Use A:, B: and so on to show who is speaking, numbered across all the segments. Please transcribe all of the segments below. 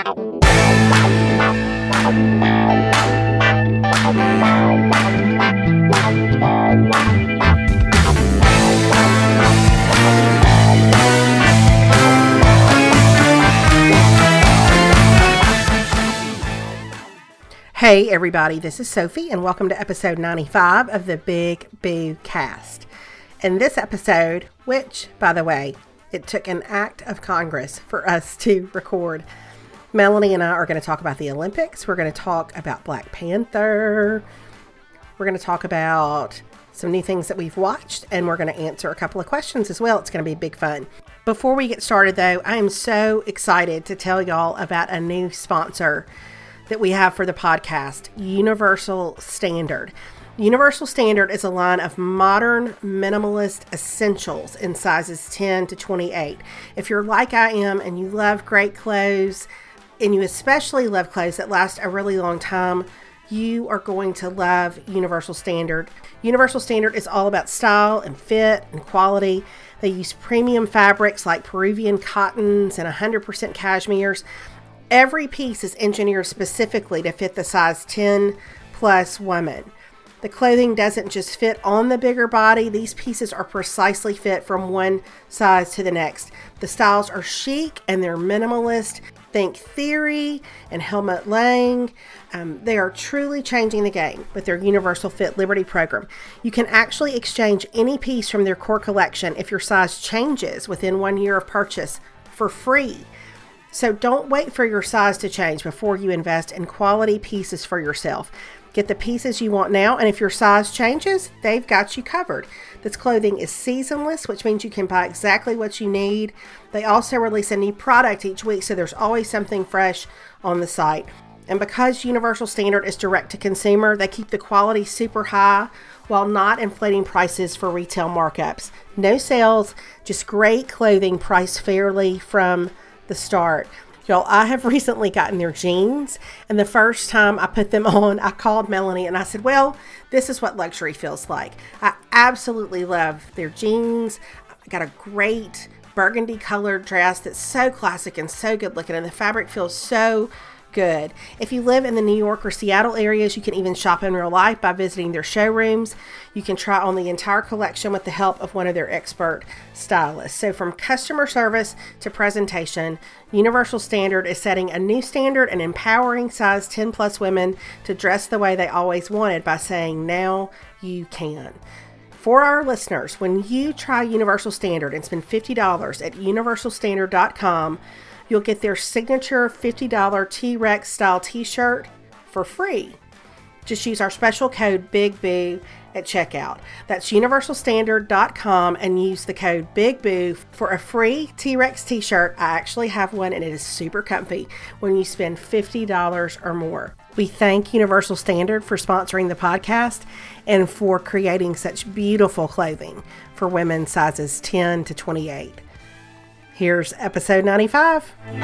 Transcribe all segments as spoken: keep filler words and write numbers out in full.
A: Hey everybody, this is Sophie and welcome to episode ninety-five of the Big Boo Cast. In this episode, which, by the way, it took an act of Congress for us to record, Melanie and I are going to talk about the Olympics. We're going to talk about Black Panther. We're going to talk about some new things that we've watched, and we're going to answer a couple of questions as well. It's going to be big fun. Before we get started though, I am so excited to tell y'all about a new sponsor that we have for the podcast, Universal Standard. Universal Standard is a line of modern minimalist essentials in sizes ten to twenty-eight. If you're like I am and you love great clothes, and you especially love clothes that last a really long time, you are going to love Universal Standard. Universal Standard is all about style and fit and quality. They use premium fabrics like Peruvian cottons and one hundred percent cashmeres. Every piece is engineered specifically to fit the size ten plus woman. The clothing doesn't just fit on the bigger body. These pieces are precisely fit from one size to the next. The styles are chic and they're minimalist. Think Theory and Helmut Lang. Um, they are truly changing the game with their Universal Fit Liberty program. You can actually exchange any piece from their core collection if your size changes within one year of purchase for free. So don't wait for your size to change before you invest in quality pieces for yourself. Get the pieces you want now, and if your size changes, they've got you covered. This clothing is seasonless, which means you can buy exactly what you need. They also release a new product each week, so there's always something fresh on the site. And because Universal Standard is direct to consumer, they keep the quality super high while not inflating prices for retail markups. No sales, just great clothing priced fairly from the start. Y'all, I have recently gotten their jeans, and the first time I put them on, I called Melanie and I said, well, this is what luxury feels like. I absolutely love their jeans. I got a great burgundy colored dress that's so classic and so good looking, and the fabric feels so good. If you live in the New York or Seattle areas, you can even shop in real life by visiting their showrooms. You can try on the entire collection with the help of one of their expert stylists. So from customer service to presentation, Universal Standard is setting a new standard and empowering size ten plus women to dress the way they always wanted by saying, now you can. For our listeners, when you try Universal Standard and spend fifty dollars at universal standard dot com, you'll get their signature fifty dollars T-Rex style t-shirt for free. Just use our special code BIGBOO at checkout. That's universal standard dot com and use the code BIGBOO for a free T-Rex t-shirt. I actually have one and it is super comfy when you spend fifty dollars or more. We thank Universal Standard for sponsoring the podcast and for creating such beautiful clothing for women sizes ten to twenty-eight. Here's episode ninety-five.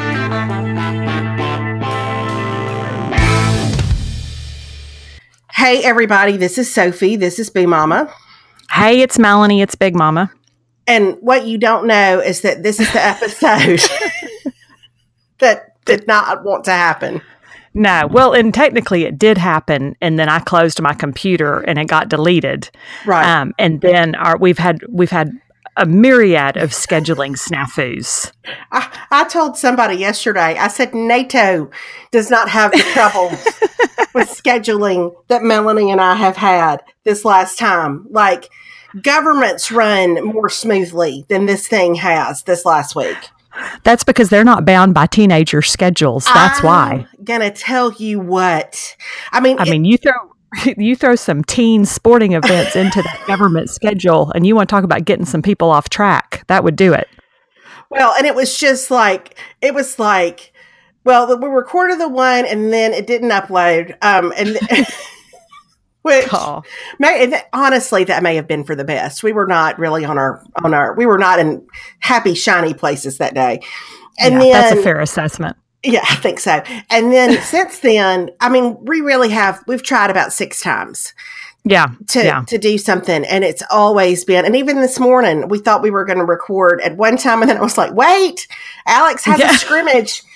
A: Hey everybody, this is Sophie. This is Boo Mama.
B: Hey, it's Melanie. It's Big Mama.
A: And what you don't know is that this is the episode that did not want to happen.
B: No, well, and technically it did happen, and then I closed my computer and it got deleted.
A: Right.
B: Um, and then our we've had we've had a myriad of scheduling snafus.
A: I, I told somebody yesterday, I said NATO does not have the trouble with scheduling that Melanie and I have had this last time. Like, governments run more smoothly than this thing has this last week.
B: That's because they're not bound by teenager schedules. That's
A: I'm
B: why.
A: I'm gonna tell you what. I mean,
B: I
A: it,
B: mean, you throw you throw some teen sporting events into that government schedule, and you want to talk about getting some people off track. That would do it.
A: Well, and it was just like, it was like, well, we recorded the one and then it didn't upload. Um, and which oh. may, honestly, that may have been for the best. We were not really on our, on our, we were not in happy, shiny places that day. And
B: yeah,
A: then,
B: that's a fair assessment.
A: Yeah, I think so. And then since then, I mean, we really have, we've tried about six times.
B: Yeah.
A: To,
B: yeah.
A: to do something. And it's always been, and even this morning, we thought we were going to record at one time. And then I was like, wait, Alex has yeah. a scrimmage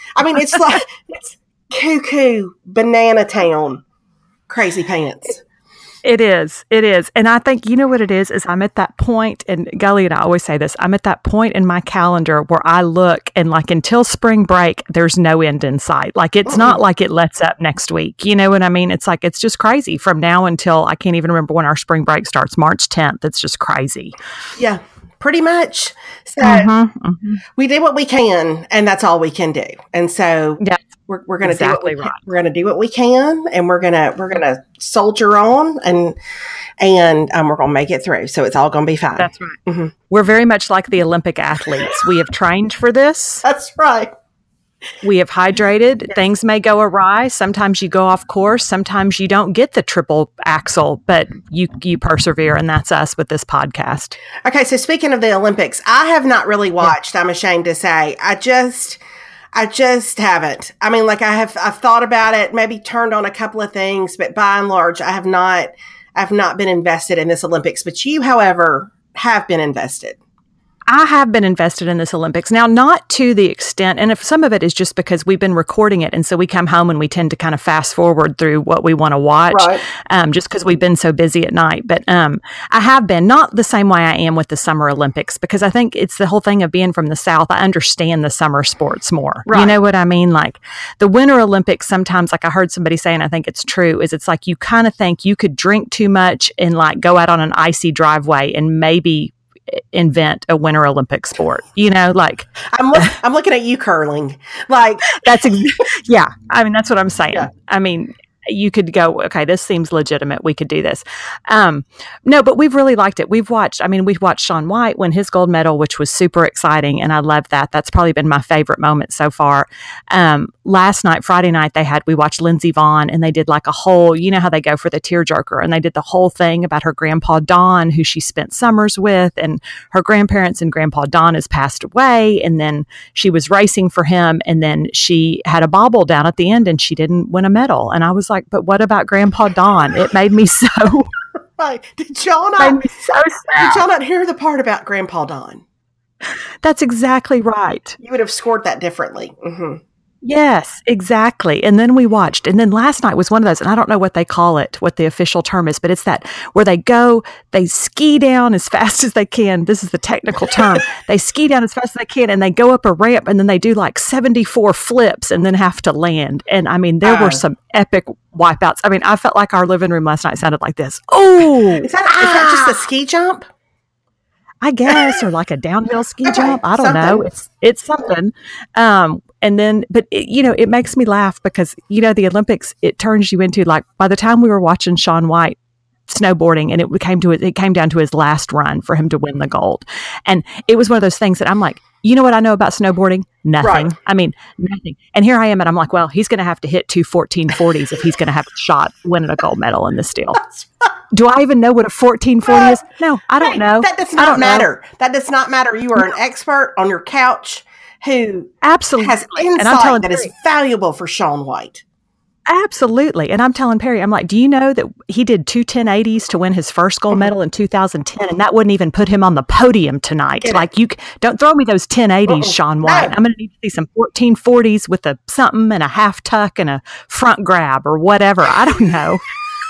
A: I mean, it's like, it's cuckoo, banana town, crazy pants.
B: It is. It is. And I think, you know what it is, is I'm at that point, and Gully and I always say this, I'm at that point in my calendar where I look and like until spring break, there's no end in sight. Like it's mm-hmm. not like it lets up next week. You know what I mean? It's like, it's just crazy from now until I can't even remember when our spring break starts, March tenth. It's just crazy.
A: Yeah, pretty much. So
B: mm-hmm, mm-hmm.
A: we do what we can, and that's all we can do. And so
B: yeah.
A: We're, we're going to
B: exactly
A: do what we
B: right.
A: can. We're going to do what we can, and we're going to we're going to soldier on, and and um, we're going to make it through. So it's all going to be fine.
B: That's right. Mm-hmm. We're very much like the Olympic athletes. We have trained for this.
A: That's right.
B: We have hydrated. Yes. Things may go awry. Sometimes you go off course. Sometimes you don't get the triple axel, but you you persevere, and that's us with this podcast.
A: Okay, so speaking of the Olympics, I have not really watched. Yeah. I'm ashamed to say, I just. I just haven't. I mean, like I have, I've thought about it, maybe turned on a couple of things, but by and large, I have not, I've not been invested in this Olympics. But you, however, have been invested.
B: I have been invested in this Olympics. Now, not to the extent, and if some of it is just because we've been recording it, and so we come home and we tend to kind of fast forward through what we want to watch,
A: right.
B: um, just because we've been so busy at night. But um, I have been, not the same way I am with the Summer Olympics, because I think it's the whole thing of being from the South. I understand the summer sports more. Right. You know what I mean? Like the Winter Olympics, sometimes, like I heard somebody say, and I think it's true, is it's like you kind of think you could drink too much and like go out on an icy driveway and maybe invent a Winter Olympic sport, you know, like
A: I'm look, I'm looking at you curling, like
B: that's ex- yeah. I mean, that's what I'm saying.
A: Yeah.
B: I mean, you could go, okay, this seems legitimate. We could do this. Um, no, but we've really liked it. We've watched, I mean, we've watched Shaun White win his gold medal, which was super exciting. And I love that. That's probably been my favorite moment so far. Um, last night, Friday night, they had, we watched Lindsey Vonn, and they did like a whole, you know how they go for the tearjerker, and they did the whole thing about her grandpa, Don, who she spent summers with, and her grandparents, and grandpa Don has passed away. And then she was racing for him. And then she had a bobble down at the end, and she didn't win a medal. And I was like, but what about Grandpa Don? It made me so.
A: Right. Did y'all not?
B: Made me so sad.
A: Did y'all not hear the part about Grandpa Don?
B: That's exactly right.
A: You would have scored that differently. Mm-hmm.
B: Yes, exactly. And then we watched, and then last night was one of those, and I don't know what they call it, what the official term is, but it's that where they go, they ski down as fast as they can. This is the technical term. They ski down as fast as they can, and they go up a ramp, and then they do like seventy-four flips and then have to land. And I mean, there uh, were some epic wipeouts. I mean, I felt like our living room last night sounded like this. Oh,
A: is that, ah! is that just a ski jump?
B: I guess, or like a downhill ski
A: okay,
B: jump. I don't
A: something.
B: know. It's it's something. Um, and then, but it, you know, it makes me laugh because, you know, the Olympics, it turns you into like, by the time we were watching Shaun White snowboarding, and it came to it, it came down to his last run for him to win the gold. And it was one of those things that I'm like, you know what I know about snowboarding? Nothing. Right. I mean, nothing. And here I am, and I'm like, well, he's going to have to hit two fourteen forties if he's going to have a shot winning a gold medal in this deal. Do I even know what a fourteen forty is? No, I don't
A: hey,
B: know.
A: That does not matter. Know. That does not matter. You are an expert on your couch who
B: absolutely
A: has insight
B: and I'm telling
A: that
B: Perry,
A: is valuable for Shaun White.
B: Absolutely. And I'm telling Perry, I'm like, do you know that he did two ten eighties to win his first gold medal in two thousand ten, and that wouldn't even put him on the podium tonight?
A: Get
B: like,
A: it.
B: you don't throw me those ten eighties, Uh-oh. Shaun White. No. I'm going to need to see some fourteen forties with a something and a half tuck and a front grab or whatever. I don't know.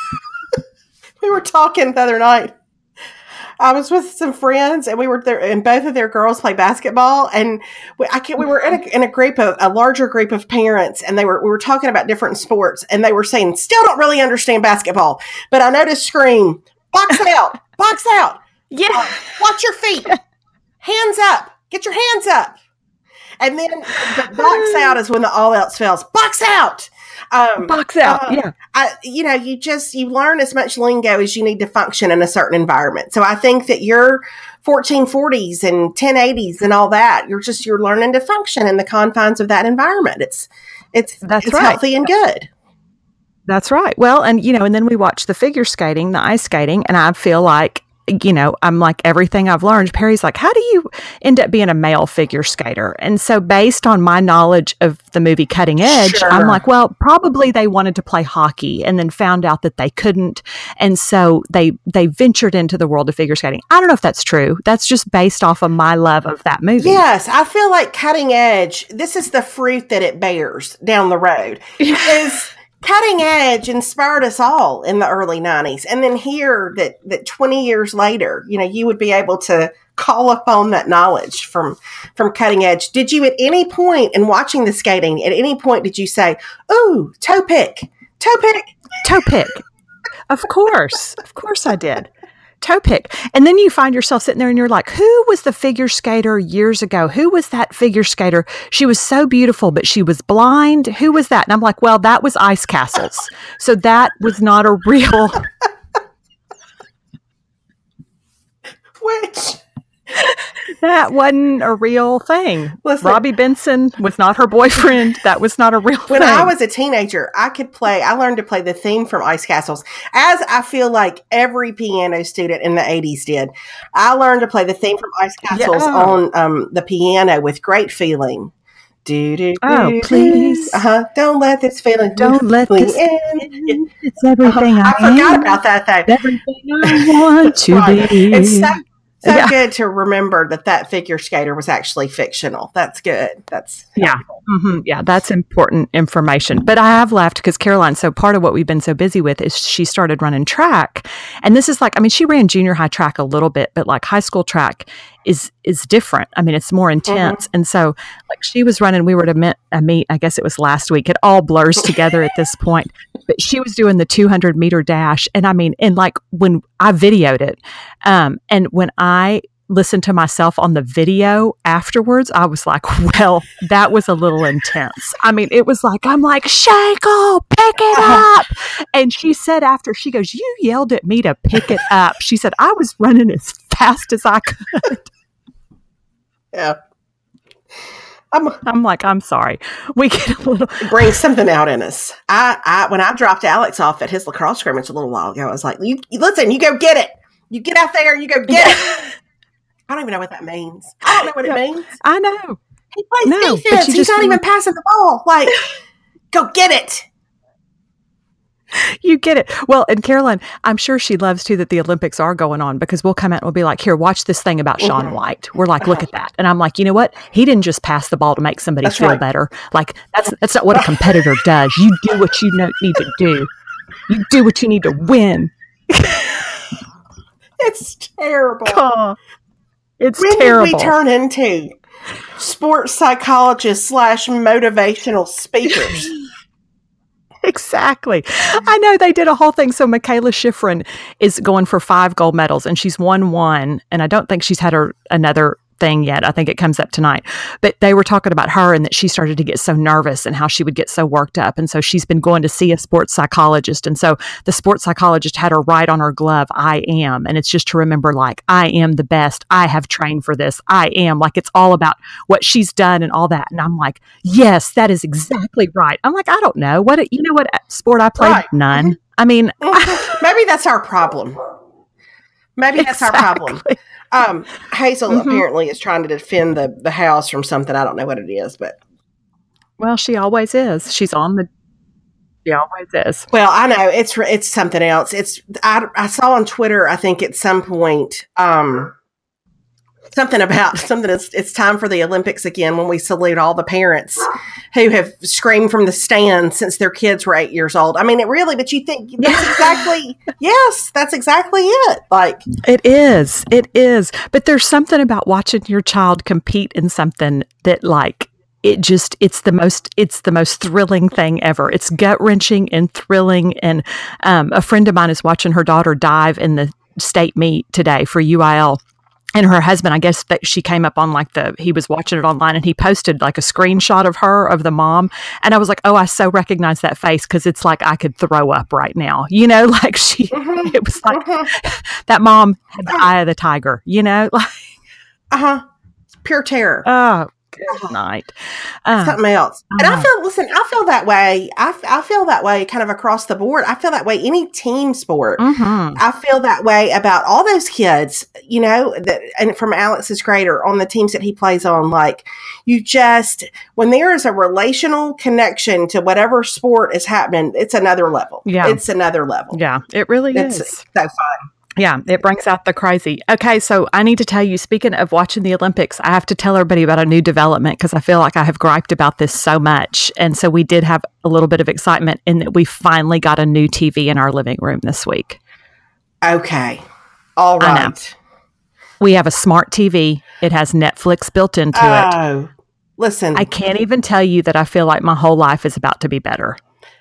A: We were talking the other night. I was with some friends, and we were there, and both of their girls play basketball. And we, I can't, we were in a, in a group of a larger group of parents, and they were we were talking about different sports, and they were saying, "Still don't really understand basketball, but I know to scream, box out, box out,
B: yeah,
A: uh, watch your feet, hands up, get your hands up." And then the box out is when the all else fails. Box out. Um,
B: Box out,
A: uh,
B: yeah.
A: I, you know, you just, you learn as much lingo as you need to function in a certain environment. So I think that your fourteen forties and ten eighties and all that, you're just, you're learning to function in the confines of that environment. It's, it's,
B: That's
A: it's
B: right.
A: healthy and good.
B: That's right. Well, and, you know, and then we watch the figure skating, the ice skating, and I feel like you know, I'm like, everything I've learned, Perry's like, how do you end up being a male figure skater? And so based on my knowledge of the movie Cutting Edge,
A: Sure.
B: I'm like, well, probably they wanted to play hockey and then found out that they couldn't. And so they, they ventured into the world of figure skating. I don't know if that's true. That's just based off of my love of that movie.
A: Yes, I feel like Cutting Edge, this is the fruit that it bears down the road. Is Cutting Edge inspired us all in the early nineties. And then here that, that twenty years later, you know, you would be able to call upon that knowledge from, from Cutting Edge. Did you at any point in watching the skating, at any point did you say, ooh, toe pick, toe pick?
B: Toe pick. Of course. Of course I did. Toe pick. And then you find yourself sitting there and you're like, who was the figure skater years ago? Who was that figure skater? She was so beautiful, but she was blind. Who was that? And I'm like, well, that was Ice Castles. So that was not a real.
A: Which?
B: That wasn't a real thing.
A: Listen,
B: Robbie Benson was not her boyfriend. That was not a real
A: when
B: thing.
A: I was a teenager, I could play, I learned to play the theme from Ice Castles, as I feel like every piano student in the eighties did. I learned to play the theme from Ice Castles
B: Yeah.
A: on um, the piano with great feeling. Do, do, do,
B: Oh,
A: do.
B: please.
A: Uh-huh. Don't let this feeling
B: Don't let this
A: in.
B: It's everything
A: Uh-huh.
B: I,
A: I forgot
B: am.
A: about that, though.
B: Everything I want to
A: Right.
B: be.
A: It's so, so
B: Yeah.
A: good to remember that that figure skater was actually fictional. That's good. That's
B: Yeah. Mm-hmm. Yeah, that's important information. But I have left because Caroline, so part of what we've been so busy with is she started running track. And this is like, I mean, she ran junior high track a little bit, but like high school track is is different. I mean, it's more intense.
A: Mm-hmm.
B: And so like she was running, we were to meet, a meet, I guess it was last week. It all blurs together at this point. But she was doing the two hundred meter dash. And I mean, and like when I videoed it, um, and when I listened to myself on the video afterwards, I was like, well, that was a little intense. I mean, it was like, I'm like, Shankle, pick it up. And she said after, she goes, you yelled at me to pick it up. She said, I was running as fast as I could.
A: yeah. I'm,
B: I'm like, I'm sorry. We get a little.
A: it brings something out in us. I, I when I dropped Alex off at his lacrosse scrimmage a little while ago, I was like, you, you listen, you go get it. You get out there and you go get it. I don't even know what that means. I don't know what it means.
B: I know.
A: He plays
B: No, but
A: defense.
B: you
A: He's
B: just
A: not
B: feel-
A: even passing the ball. Like, go get it.
B: You get it. Well, and Caroline, I'm sure she loves too that the Olympics are going on because we'll come out and we'll be like, here, watch this thing about Shaun
A: Mhm.
B: White. We're like, look at that. And I'm like, you know what? He didn't just pass the ball to make somebody
A: That's
B: feel
A: right.
B: better. Like that's that's not what a competitor does. You do what you know, need to do. You do what you need to win.
A: It's terrible.
B: Oh, it's
A: When
B: terrible.
A: did we turn into sports psychologists slash motivational speakers?
B: Exactly. I know they did a whole thing. So Michaela Schifrin is going for five gold medals and she's won one. And I don't think she's had her another thing yet. I think it comes up tonight. But they were talking about her and that she started to get so nervous and how she would get so worked up. And so she's been going to see a sports psychologist. And so the sports psychologist had her write on her glove, I am. And it's just to remember, like, I am the best. I have trained for this. I am. Like, it's all about what she's done and all that. And I'm like, yes, that is exactly right. I'm like, I don't know. What, you know what sport I played?
A: Right.
B: None. I mean,
A: Maybe that's our problem. Maybe that's our problem.
B: Exactly.
A: Um, Hazel
B: Mhm.
A: apparently is trying to defend the, the house from something. I don't know what it is, but
B: Well, she always is. She's on the. She always is.
A: well, I know it's it's something else. It's I, I saw on Twitter. I think at some point, um, something about something. It's it's time for the Olympics again when we salute all the parents who have screamed from the stands since their kids were eight years old. I mean, it really. But you think that's exactly yes, that's exactly it. Like
B: It is. It is. But there's something about watching your child compete in something that, like, it just it's the most it's the most thrilling thing ever. It's gut wrenching and thrilling. And um, a friend of mine is watching her daughter dive in the state meet today for U I L. And her husband, I guess that she came up on like the, he was watching it online and he posted like a screenshot of her, of the mom. And I was like, oh, I so recognize that face because it's like I could throw up right now. You know, like she,
A: Mhm.
B: it was like
A: Mhm.
B: that mom had the eye of the tiger, you know? Like,
A: uh huh, pure terror.
B: oh, Good night. Uh,
A: Something else. And I feel, listen, I feel that way. I, I feel that way kind of across the board. I feel that way any team sport.
B: Mm-hmm.
A: I feel that way about all those kids, you know, that, and from Alex's grader on the teams that he plays on. Like, you just, when there is a relational connection to whatever sport is happening, it's another level.
B: Yeah.
A: It's another level.
B: Yeah, it really
A: it's
B: is.
A: so fun.
B: Yeah, it brings out the crazy. Okay, so I need to tell you, speaking of watching the Olympics, I have to tell everybody about a new development because I feel like I have griped about this so much. And so we did have a little bit of excitement in that we finally got a new T V in our living room this week.
A: Okay. All right.
B: We have a smart T V. It has Netflix built into
A: oh,
B: it.
A: Oh, listen.
B: I can't even tell you that I feel like my whole life is about to be better.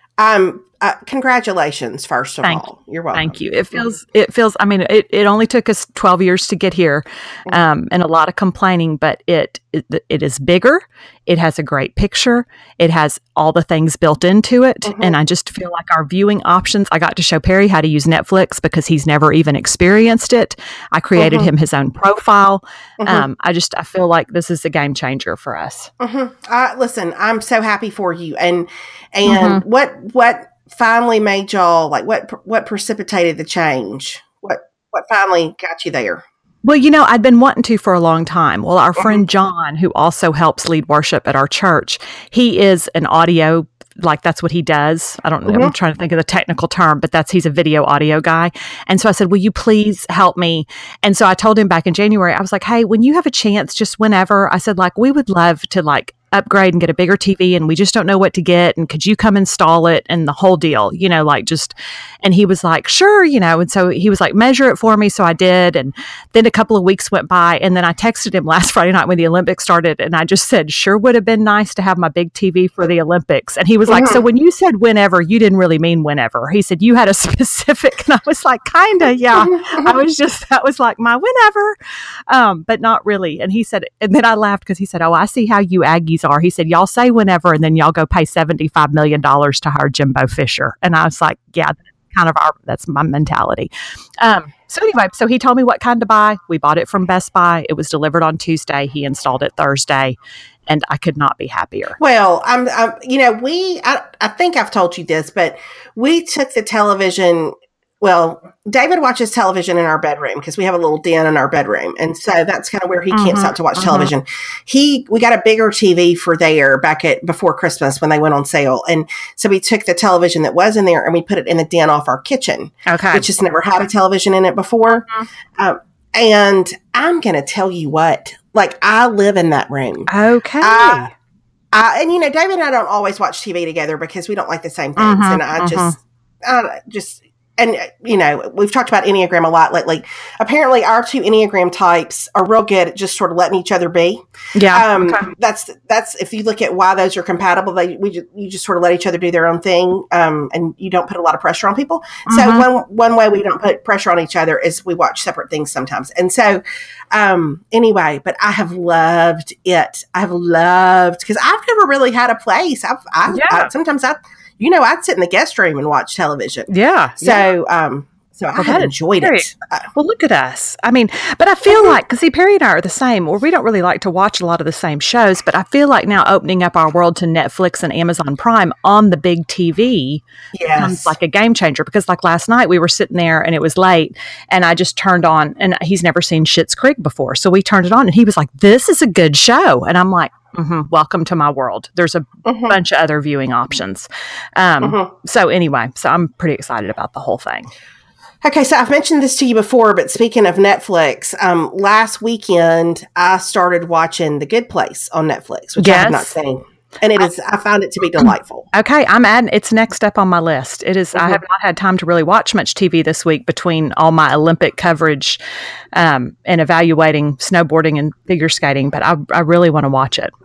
A: Um, uh, congratulations, first of
B: Thank
A: all. You're welcome.
B: Thank you. It feels, it feels, I mean, it, it only took us twelve years to get here, um, and a lot of complaining, but it, it, it is bigger. It has a great picture. It has all the things built into it. Mm-hmm. And I just feel like our viewing options, I got to show Perry how to use Netflix because he's never even experienced it. I created mm-hmm. him his own profile. Mm-hmm. Um, I just, I feel like this is a game changer for us.
A: Mm-hmm. Uh, listen, I'm so happy for you. And, and mm-hmm. what, what, finally made y'all, like, what what precipitated the change? What what finally got you there?
B: Well, you know, I'd been wanting to for a long time. Well, our mm-hmm. friend John, who also helps lead worship at our church, he is an audio, like that's what he does. I don't know. Mm-hmm. I'm trying to think of the technical term, but that's, he's a video audio guy. And so I said, will you please help me? And so I told him back in January, I was like, hey, when you have a chance, just whenever, I said, like, we would love to like upgrade and get a bigger T V, and we just don't know what to get, and could you come install it and the whole deal, you know, like just, and he was like, sure, you know, and so he was like, measure it for me. So I did. And then a couple of weeks went by, and then I texted him last Friday night when the Olympics started, and I just said, sure would have been nice to have my big T V for the Olympics. And he was mm-hmm. like, so when you said whenever, you didn't really mean whenever. He said, you had a specific, and I was like, kinda, yeah. I was just, that was like my whenever, um, but not really. And he said, and then I laughed because he said, oh, I see how you Aggies are. He said, y'all say whenever, and then y'all go pay seventy-five million dollars to hire Jimbo Fisher. And I was like, yeah, that's kind of our, that's my mentality. Um, so anyway, so he told me what kind to buy. We bought it from Best Buy. It was delivered on Tuesday. He installed it Thursday, and I could not be happier.
A: Well, I'm, I'm you know, we, I, I think I've told you this, but we took the television. Well, David watches television in our bedroom because we have a little den in our bedroom. And so that's kind of where he mm-hmm, camps out to watch mm-hmm. television. He, we got a bigger T V for there back at before Christmas when they went on sale. And so we took the television that was in there and we put it in the den off our kitchen,
B: okay.
A: which has never had a television in it before. Mm-hmm. Um, and I'm going to tell you what, like, I live in that room.
B: Okay.
A: I, I, and you know, David and I don't always watch T V together because we don't like the same things. Mm-hmm, and I mm-hmm. just, I just, And, you know, we've talked about Enneagram a lot lately. Apparently, our two Enneagram types are real good at just sort of letting each other be.
B: Yeah.
A: Um,
B: okay.
A: That's, that's if you look at why those are compatible, they, we just, you just sort of let each other do their own thing, um, and you don't put a lot of pressure on people. Mm-hmm. So one one way we don't put pressure on each other is we watch separate things sometimes. And so, um, anyway, but I have loved it. I have loved, because I've never really had a place. I've, I, yeah. I sometimes I... You know, I'd sit in the guest room and watch television.
B: Yeah.
A: So, yeah. um, so well, I have enjoyed
B: Perry,
A: it.
B: Well, look at us. I mean, but I feel mm-hmm. like, because see, Perry and I are the same, or we don't really like to watch a lot of the same shows, but I feel like now opening up our world to Netflix and Amazon Prime on the big T V
A: yes.
B: becomes like a game changer. Because like last night we were sitting there and it was late and I just turned on, and he's never seen Schitt's Creek before. So we turned it on and he was like, this is a good show. And I'm like, mm-hmm, welcome to my world. There's a mm-hmm. bunch of other viewing options. Um, mm-hmm. So anyway, so I'm pretty excited about the whole thing.
A: Okay, so I've mentioned this to you before, but speaking of Netflix, um, last weekend I started watching The Good Place on Netflix, which
B: yes.
A: I have not seen. And it is, I found it to be delightful.
B: Okay, I'm adding, it's next up on my list. It is, mm-hmm. I have not had time to really watch much T V this week between all my Olympic coverage um, and evaluating snowboarding and figure skating, but I, I really want to watch it.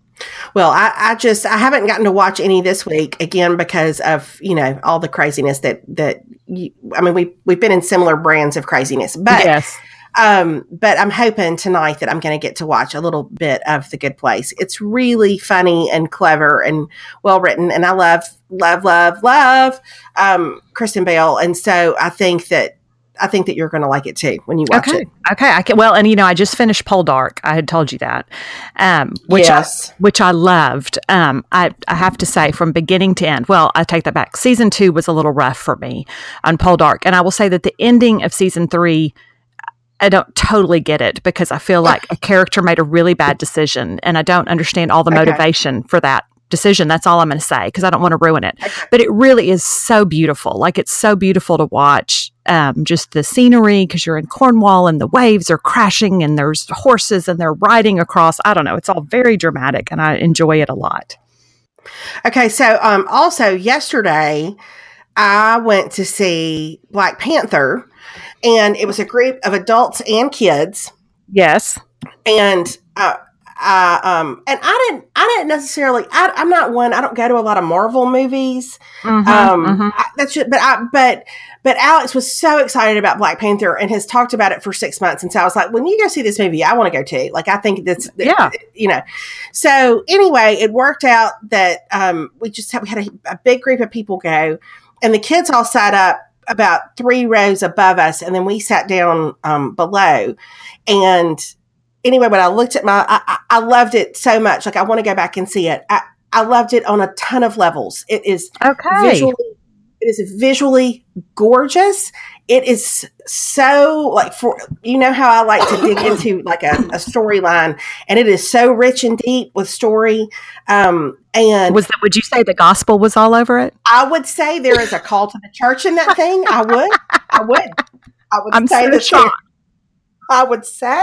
A: Well, I, I just, I haven't gotten to watch any this week, again, because of, you know, all the craziness that, that you, I mean, we, we've been in similar brands of craziness, but,
B: yes.
A: um, but I'm hoping tonight that I'm going to get to watch a little bit of The Good Place. It's really funny and clever and well written. And I love, love, love, love, um, Kristen Bell. And so I think that, I think that you're going to like it too when you watch
B: okay.
A: it.
B: Okay. I can, well, and you know, I just finished Poldark. I had told you that, um, which
A: Yes.
B: I, which I loved. Um, I, I have to say from beginning to end, well, I take that back. Season two was a little rough for me on Poldark. And I will say that the ending of season three, I don't totally get it because I feel like a character made a really bad decision and I don't understand all the
A: Okay.
B: motivation for that decision. That's all I'm going to say because I don't want to ruin it.
A: Okay.
B: But it really is so beautiful. Like it's so beautiful to watch um, just the scenery because you're in Cornwall and the waves are crashing and there's horses and they're riding across. I don't know. It's all very dramatic and I enjoy it a lot.
A: Okay. So um, also yesterday, I went to see Black Panther. And it was a group of adults and kids.
B: Yes.
A: And uh, I um and I didn't I didn't necessarily I, I'm not one I don't go to a lot of Marvel movies.
B: Mm-hmm,
A: um
B: mm-hmm.
A: I, that's just, but I but but Alex was so excited about Black Panther and has talked about it for six months. And so I was like, when you go see this movie, I want to go too. Like I think that's
B: Yeah.
A: you know. So anyway, it worked out that um we just had, we had a, a big group of people go, and the kids all sat up about three rows above us, and then we sat down um, below. And anyway, when I looked at my, I, I loved it so much. Like I want to go back and see it. I, I loved it on a ton of levels. It is
B: Okay.
A: visually, it is visually gorgeous. It is so like for you know how I like to dig into like a, a storyline, and it is so rich and deep with story. Um, and
B: Was that, would you say the gospel was all over it?
A: I would say there is a call to the church in that thing. I would, I would, I would
B: I'm
A: say
B: so
A: that
B: shocked.
A: there, I would say,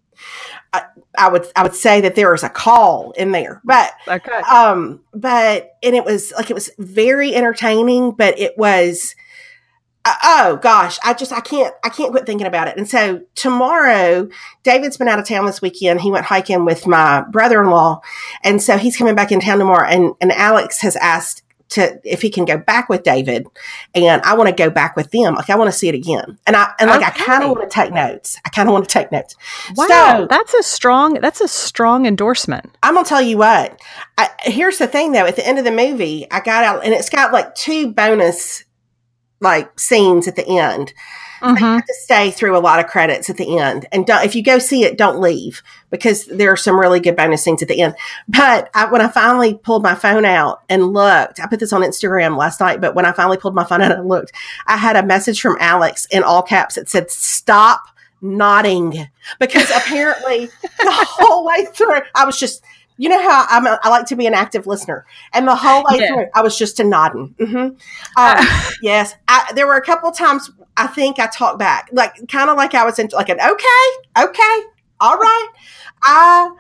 A: I, I would, I would say that there is a call in there, but,
B: Okay.
A: um, but, and it was like, it was very entertaining, but it was, uh, oh gosh, I just, I can't, I can't quit thinking about it. And so tomorrow, David's been out of town this weekend. He went hiking with my brother-in-law. And so he's coming back in town tomorrow. And, and Alex has asked to, if he can go back with David, and I want to go back with them. Like I want to see it again. And I, and like,
B: Okay.
A: I kind of want to take notes. I kind of want to take notes.
B: Wow.
A: So
B: that's a strong, that's a strong endorsement.
A: I'm going to tell you what, I, here's the thing though, at the end of the movie, I got out and it's got like two bonus like scenes at the end.
B: Mm-hmm.
A: You have to stay through a lot of credits at the end, and don't, if you go see it, don't leave because there are some really good bonus scenes at the end. But I, when I finally pulled my phone out and looked, I put this on Instagram last night. But when I finally pulled my phone out and looked, I had a message from Alex in all caps that said, "Stop nodding," because apparently the whole way through, I was just. You know how I'm a, I like to be an active listener, and the whole way
B: Yeah.
A: through, I was just a nodding. Mm-hmm. Um, yes, I, there were a couple of times I think I talked back, like kind of like I was in like an okay, okay, all right. I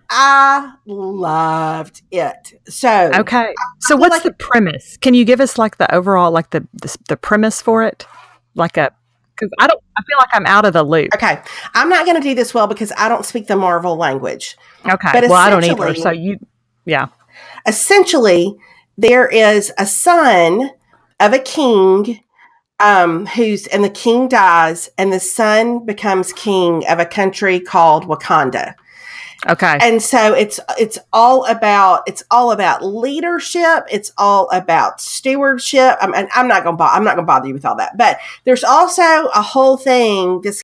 A: I loved it. So
B: Okay. So
A: feel
B: what's
A: like
B: the premise? Can you give us like the overall, like the, the, the premise for it? Like a, because I don't, I feel like I'm out of the loop.
A: okay, I'm not going to do this well because I don't speak the Marvel language.
B: Okay.
A: But
B: Well, I don't either.
A: essentially-
B: So you, yeah.
A: Essentially, there is a son of a king um, who's, and the king dies, and the son becomes king of a country called Wakanda.
B: Okay.
A: And so it's it's all about it's all about leadership. It's all about stewardship. I'm, and I'm not gonna bo- I'm not gonna bother you with all that. But there's also a whole thing. This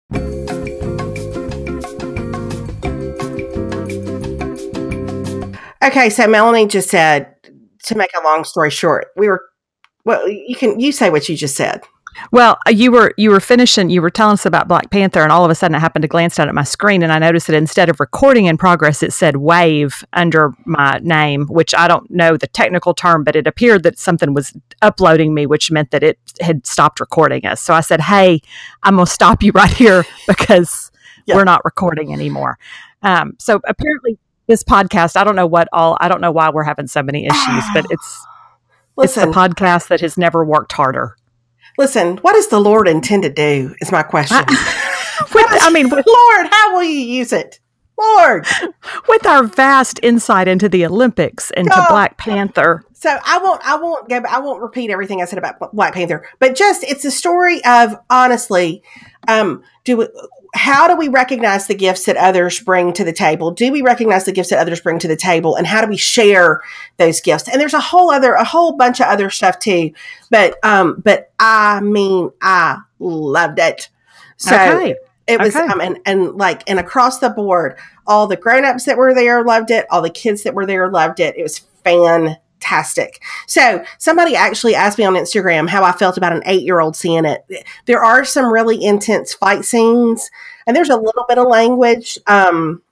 A: okay. So Melanie just said, to make a long story short, we were. Well, you can you say what you just said.
B: Well, uh, you were you were finishing. You were telling us about Black Panther, and all of a sudden, I happened to glance down at my screen, and I noticed that instead of recording in progress, it said "wave" under my name, which I don't know the technical term, but it appeared that something was uploading me, which meant that it had stopped recording us. So I said, "Hey, I'm gonna stop you right here because
A: Yeah.
B: we're not recording anymore." Um, so apparently, this podcast, I don't know what all, I don't know why we're having so many issues, but it's
A: Listen,
B: it's the podcast that has never worked harder.
A: listen. What does the Lord intend to do? Is my question.
B: With, I mean, with,
A: Lord, how will you use it? Lord.
B: with our vast insight into the Olympics and to
A: God.
B: Black Panther.
A: So I won't, I won't go, I won't repeat everything I said about Black Panther, but just, it's a story of, honestly, um, do we, how do we recognize the gifts that others bring to the table? Do we recognize the gifts that others bring to the table, and how do we share those gifts? And there's a whole other, a whole bunch of other stuff too. But, um, but I mean, I loved it. So
B: Okay.
A: it was,
B: Okay.
A: um, and, and like, and across the board, all the grown-ups that were there loved it. All the kids that were there loved it. It was fantastic. So somebody actually asked me on Instagram how I felt about an eight-year-old seeing it. There are some really intense fight scenes, and there's a little bit of language. Um,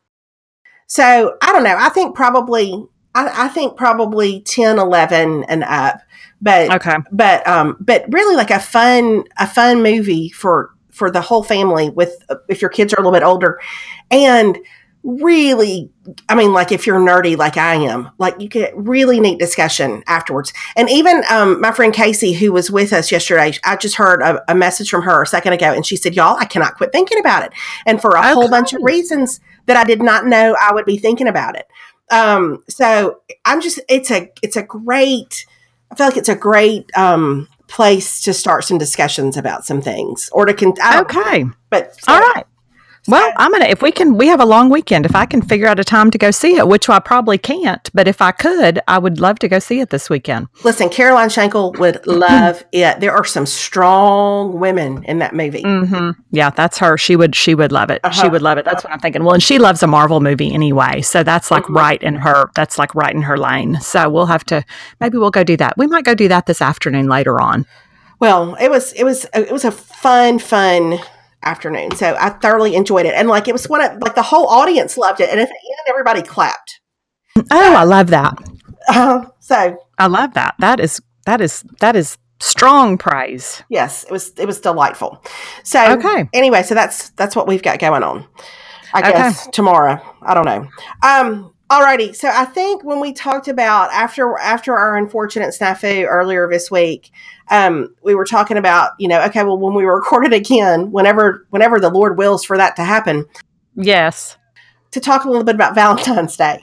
A: so I don't know. I think probably, I, I think probably ten, eleven and up, but,
B: Okay.
A: but, um, but really like a fun, a fun movie for, for the whole family with, if your kids are a little bit older, and really, I mean, like if you're nerdy like I am, like you get really neat discussion afterwards. And even um, my friend Casey, who was with us yesterday, I just heard a, a message from her a second ago, and she said, y'all, I cannot quit thinking about it. And for a
B: Okay.
A: whole bunch of reasons that I did not know I would be thinking about it. Um, so I'm just, it's a, it's a great, I feel like it's a great um, place to start some discussions about some things or to, con- I don't know,
B: Okay.
A: but so,
B: All right. Well, I'm going to, if we can, we have a long weekend. If I can figure out a time to go see it, which I probably can't, but if I could, I would love to go see it this weekend.
A: listen, Caroline Shankle would love it. There are some strong women in that movie.
B: Mm-hmm. Yeah, that's her. She would, she would love it.
A: Uh-huh.
B: She would love it. That's what I'm thinking. Well, and she loves a Marvel movie anyway. So that's like
A: Mhm.
B: right in her, that's like right in her lane. So we'll have to, maybe we'll go do that. We might go do that this afternoon later on.
A: Well, it was, it was, it was a fun, fun afternoon. So I thoroughly enjoyed it. And like, it was one of, like the whole audience loved it. And at the end, everybody clapped.
B: Oh, I love that.
A: Uh, so
B: I love that. That is, that is, that is strong praise.
A: yes, it was, it was delightful. So
B: Okay.
A: anyway, so that's, that's what we've got going on, I
B: Okay.
A: guess tomorrow. I don't know. Um, Alrighty. So I think when we talked about after, after our unfortunate snafu earlier this week, um, we were talking about, you know, okay, well, when we record it again, whenever, whenever the Lord wills for that to happen,
B: Yes.
A: to talk a little bit about Valentine's Day.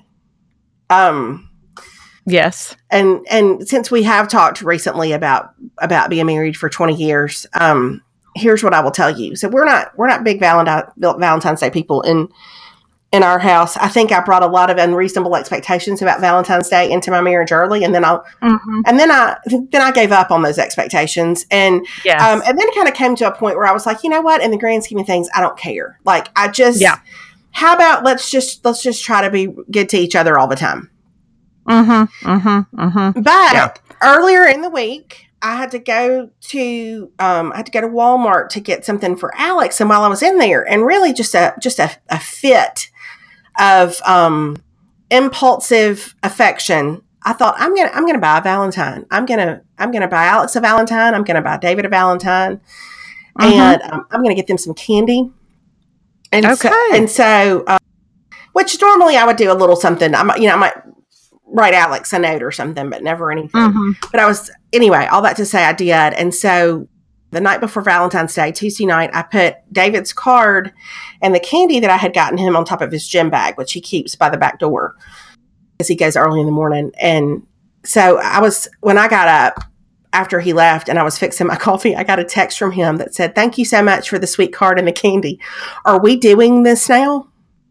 A: Um,
B: Yes.
A: and, and since we have talked recently about, about being married for twenty years, um, here's what I will tell you. So we're not, we're not big Valentine, Valentine's Day people in, in our house. I think I brought a lot of unreasonable expectations about Valentine's Day into my marriage early. And then I'll,
B: Mm-hmm.
A: and then I, then I gave up on those expectations. And,
B: Yes.
A: um, and then it kind of came to a point where I was like, you know what, in the grand scheme of things, I don't care. Like, I just,
B: Yeah.
A: how about let's just, let's just try to be good to each other all the time.
B: Mm-hmm. Mm-hmm. Mm-hmm.
A: But
B: Yeah.
A: earlier in the week, I had to go to, um, I had to go to Walmart to get something for Alex. And while I was in there, and really just a, just a, a fit of, um, impulsive affection, I thought, I'm going to, I'm going to buy a Valentine. I'm going to, I'm going to buy Alex a Valentine. I'm going to buy David a Valentine.
B: Mhm.
A: And um, I'm going to get them some candy. And
B: Okay.
A: so, and so, um, which normally I would do a little something. I might, you know, I might write Alex a note or something, but never anything.
B: Mm-hmm.
A: But I was, anyway, all that to say I did. And so the night before Valentine's Day, Tuesday night, I put David's card and the candy that I had gotten him on top of his gym bag, which he keeps by the back door as he goes early in the morning. And so I was, when I got up after he left and I was fixing my coffee, I got a text from him that said, "Thank you so much for the sweet card and the candy. Are we doing this now?"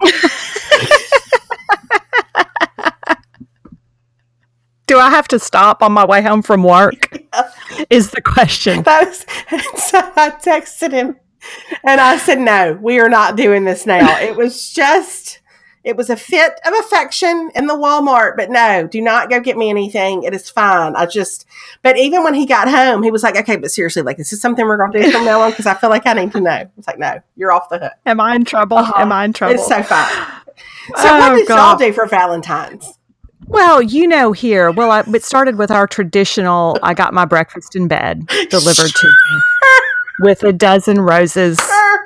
B: Do I have to stop on my way home from work? Is the question.
A: That was, so I texted him and I said, "No, we are not doing this now." It was just, it was a fit of affection in the Walmart, but no, do not go get me anything. It is fine. I just, but even when he got home, he was like, "Okay, but seriously, like, this is something we're going to do from now on because I feel like I need to know." I was like, "No, you're off the hook."
B: Am I in trouble?
A: Uh-huh.
B: Am I in trouble?
A: It's so fine. So
B: Oh,
A: what did
B: God.
A: y'all do for Valentine's?
B: Well, you know, here, well, I, it started with our traditional, I got my breakfast in bed delivered to me with a dozen roses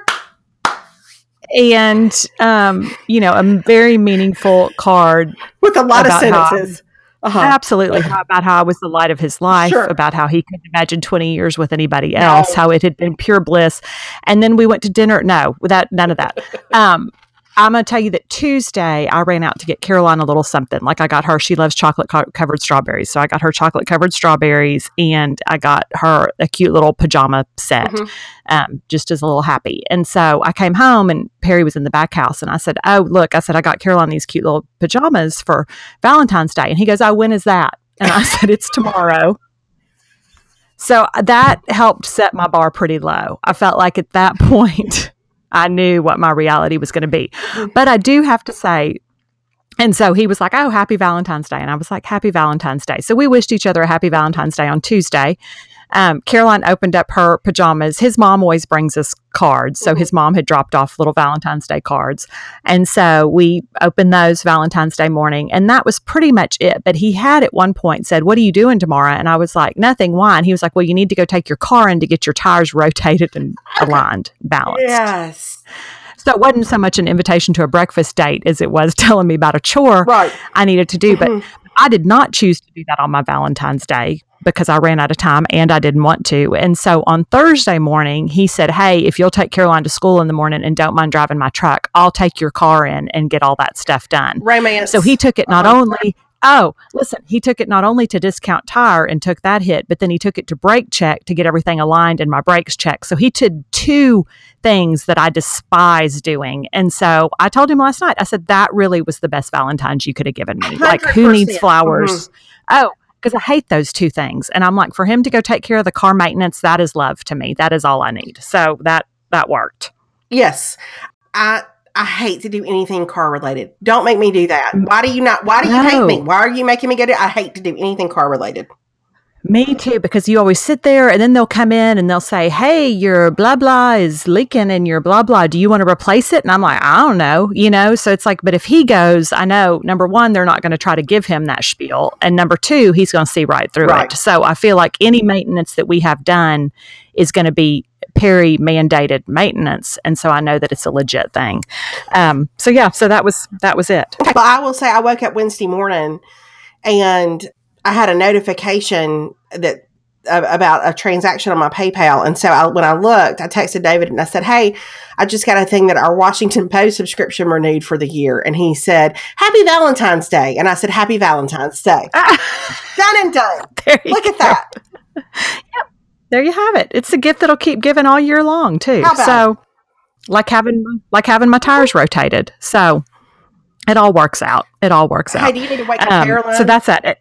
B: and, um, you know, a very meaningful card.
A: With a lot of
B: About how-
A: sentences. Uh-huh.
B: Absolutely. How, about how I was the light of his life,
A: Sure.
B: about how he couldn't imagine twenty years with anybody
A: No.
B: else, how it had been pure bliss. And then we went to dinner. No, without none of that. Um, I'm going to tell you that Tuesday, I ran out to get Caroline a little something. Like I got her, she loves chocolate co- covered strawberries. So I got her chocolate covered strawberries and I got her a cute little pajama set,
A: Mhm.
B: um, just as a little happy. And so I came home and Perry was in the back house and I said, "Oh, look," I said, "I got Caroline these cute little pajamas for Valentine's Day." And he goes, "Oh, when is that?" And I said, "It's tomorrow." So that helped set my bar pretty low. I felt like at that point, I knew what my reality was going to be. But I do have to say, and so he was like, oh, happy Valentine's Day. And I was like, happy Valentine's Day. So we wished each other a happy Valentine's Day on Tuesday. Um, Caroline opened up her pajamas. His mom always brings us cards. So his mom had dropped off little Valentine's Day cards. And so we opened those Valentine's Day morning. And that was pretty much it. But he had at one point said, what are you doing tomorrow? And I was like, nothing. Why? And he was like, well, you need to go take your car in to get your tires rotated and aligned, balanced.
A: Yes.
B: So it wasn't so much an invitation to a breakfast date as it was telling me about a chore
A: right.
B: I needed to do. But I did not choose to do that on my Valentine's Day because I ran out of time and I didn't want to. And so on Thursday morning, he said, hey, if you'll take Caroline to school in the morning and don't mind driving my truck, I'll take your car in and get all that stuff done.
A: Romance.
B: So he took it not uh-huh. only... Oh, listen, he took it not only to Discount Tire and took that hit, but then he took it to Brake Check to get everything aligned and my brakes checked. So he did two things that I despise doing. And so I told him last night, I said, that really was the best Valentine's you could have given me. one hundred percent. Like, who needs flowers? Mm-hmm. Oh, because I hate those two things. And I'm like, for him to go take care of the car maintenance, that is love to me. That is all I need. So that that worked.
A: Yes. I I hate to do anything car related. Don't make me do that. Why do you not? Why do you no. hate me? Why are you making me get it? I hate to do anything car related.
B: Me too, because you always sit there and then they'll come in and they'll say, hey, your blah, blah is leaking and your blah, blah. Do you want to replace it? And I'm like, I don't know, you know? So it's like, but if he goes, I know, number one, they're not going to try to give him that spiel. And number two, he's going to see right through right. it. So I feel like any maintenance that we have done is going to be Perry mandated maintenance. And so I know that it's a legit thing. Um, so yeah, so that was, that was it.
A: Well, I will say I woke up Wednesday morning and I had a notification that uh, about a transaction on my PayPal. And so I, when I looked, I texted David and I said, hey, I just got a thing that our Washington Post subscription renewed for the year. And he said, happy Valentine's Day. And I said, happy Valentine's Day. Done and done. Look
B: go.
A: at that.
B: Yep. There you have it. It's a gift that'll keep giving all year long too. So like having, like having my tires rotated. So it all works out. It all works out.
A: Hey, do you need to wake up
B: um,
A: Caroline?
B: So that's it.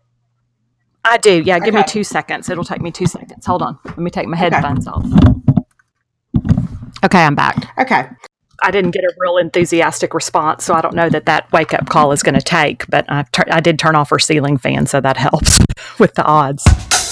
B: I do. Yeah. Give
A: okay.
B: me two seconds. It'll take me two seconds. Hold on. Let me take my headphones okay. off. Okay. I'm back.
A: Okay.
B: I didn't get a real enthusiastic response, so I don't know that that wake up call is going to take, but I, tur- I did turn off her ceiling fan, so that helps with the odds.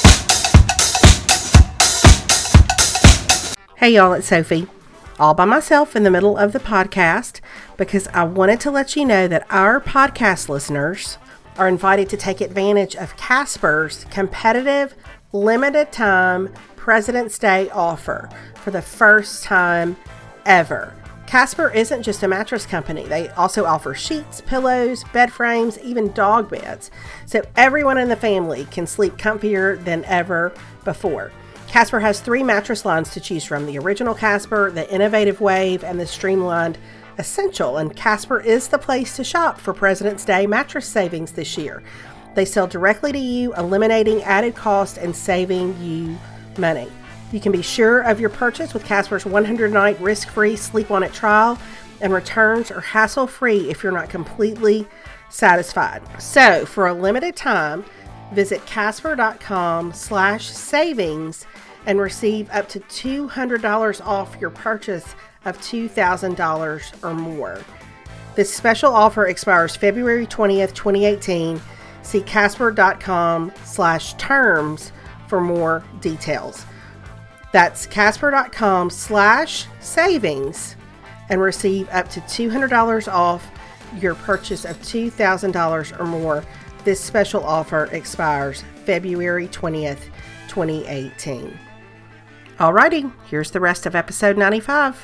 A: Hey y'all, it's Sophie, all by myself in the middle of the podcast because I wanted to let you know that our podcast listeners are invited to take advantage of Casper's competitive limited time President's Day offer for the first time ever. Casper isn't just a mattress company. They also offer sheets, pillows, bed frames, even dog beds. So everyone in the family can sleep comfier than ever before. Casper has three mattress lines to choose from: the original Casper, the Innovative Wave, and the streamlined Essential. And Casper is the place to shop for President's Day mattress savings this year. They sell directly to you, eliminating added cost and saving you money. You can be sure of your purchase with Casper's one hundred night risk-free sleep on it trial, and returns are hassle-free if you're not completely satisfied. So for a limited time, visit casper.com slash savings and receive up to two hundred dollars off your purchase of two thousand dollars or more. This special offer expires February twentieth, twenty eighteen. See casper.com slash terms for more details. That's casper.com slash savings and receive up to two hundred dollars off your purchase of two thousand dollars or more. This special offer expires February twentieth, twenty eighteen. Alrighty, here's the rest of episode ninety-five.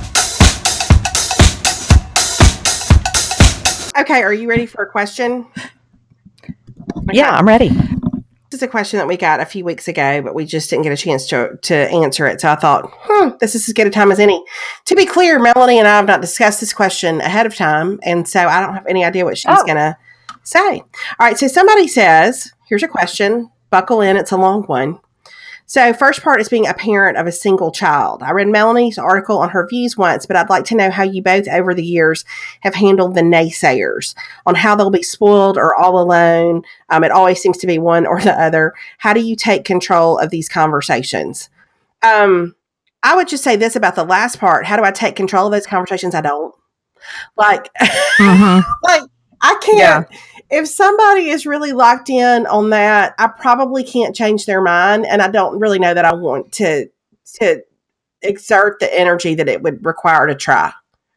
A: Okay, are you ready for a question? Okay.
B: Yeah, I'm ready.
A: This is a question that we got a few weeks ago, but we just didn't get a chance to to answer it. So I thought, hmm, this is as good a time as any. To be clear, Melanie and I have not discussed this question ahead of time, and so I don't have any idea what she's oh. going to say. All right, so somebody says, here's a question. Buckle in, it's a long one. So, first part is being a parent of a single child. I read Melanie's article on her views once, but I'd like to know how you both over the years have handled the naysayers on how they'll be spoiled or all alone. Um, it always seems to be one or the other. How do you take control of these conversations? Um, I would just say this about the last part. How do I take control of those conversations? I don't. Like, mm-hmm. like I can't. Yeah. If somebody is really locked in on that, I probably can't change their mind. And I don't really know that I want to, to exert the energy that it would require to try.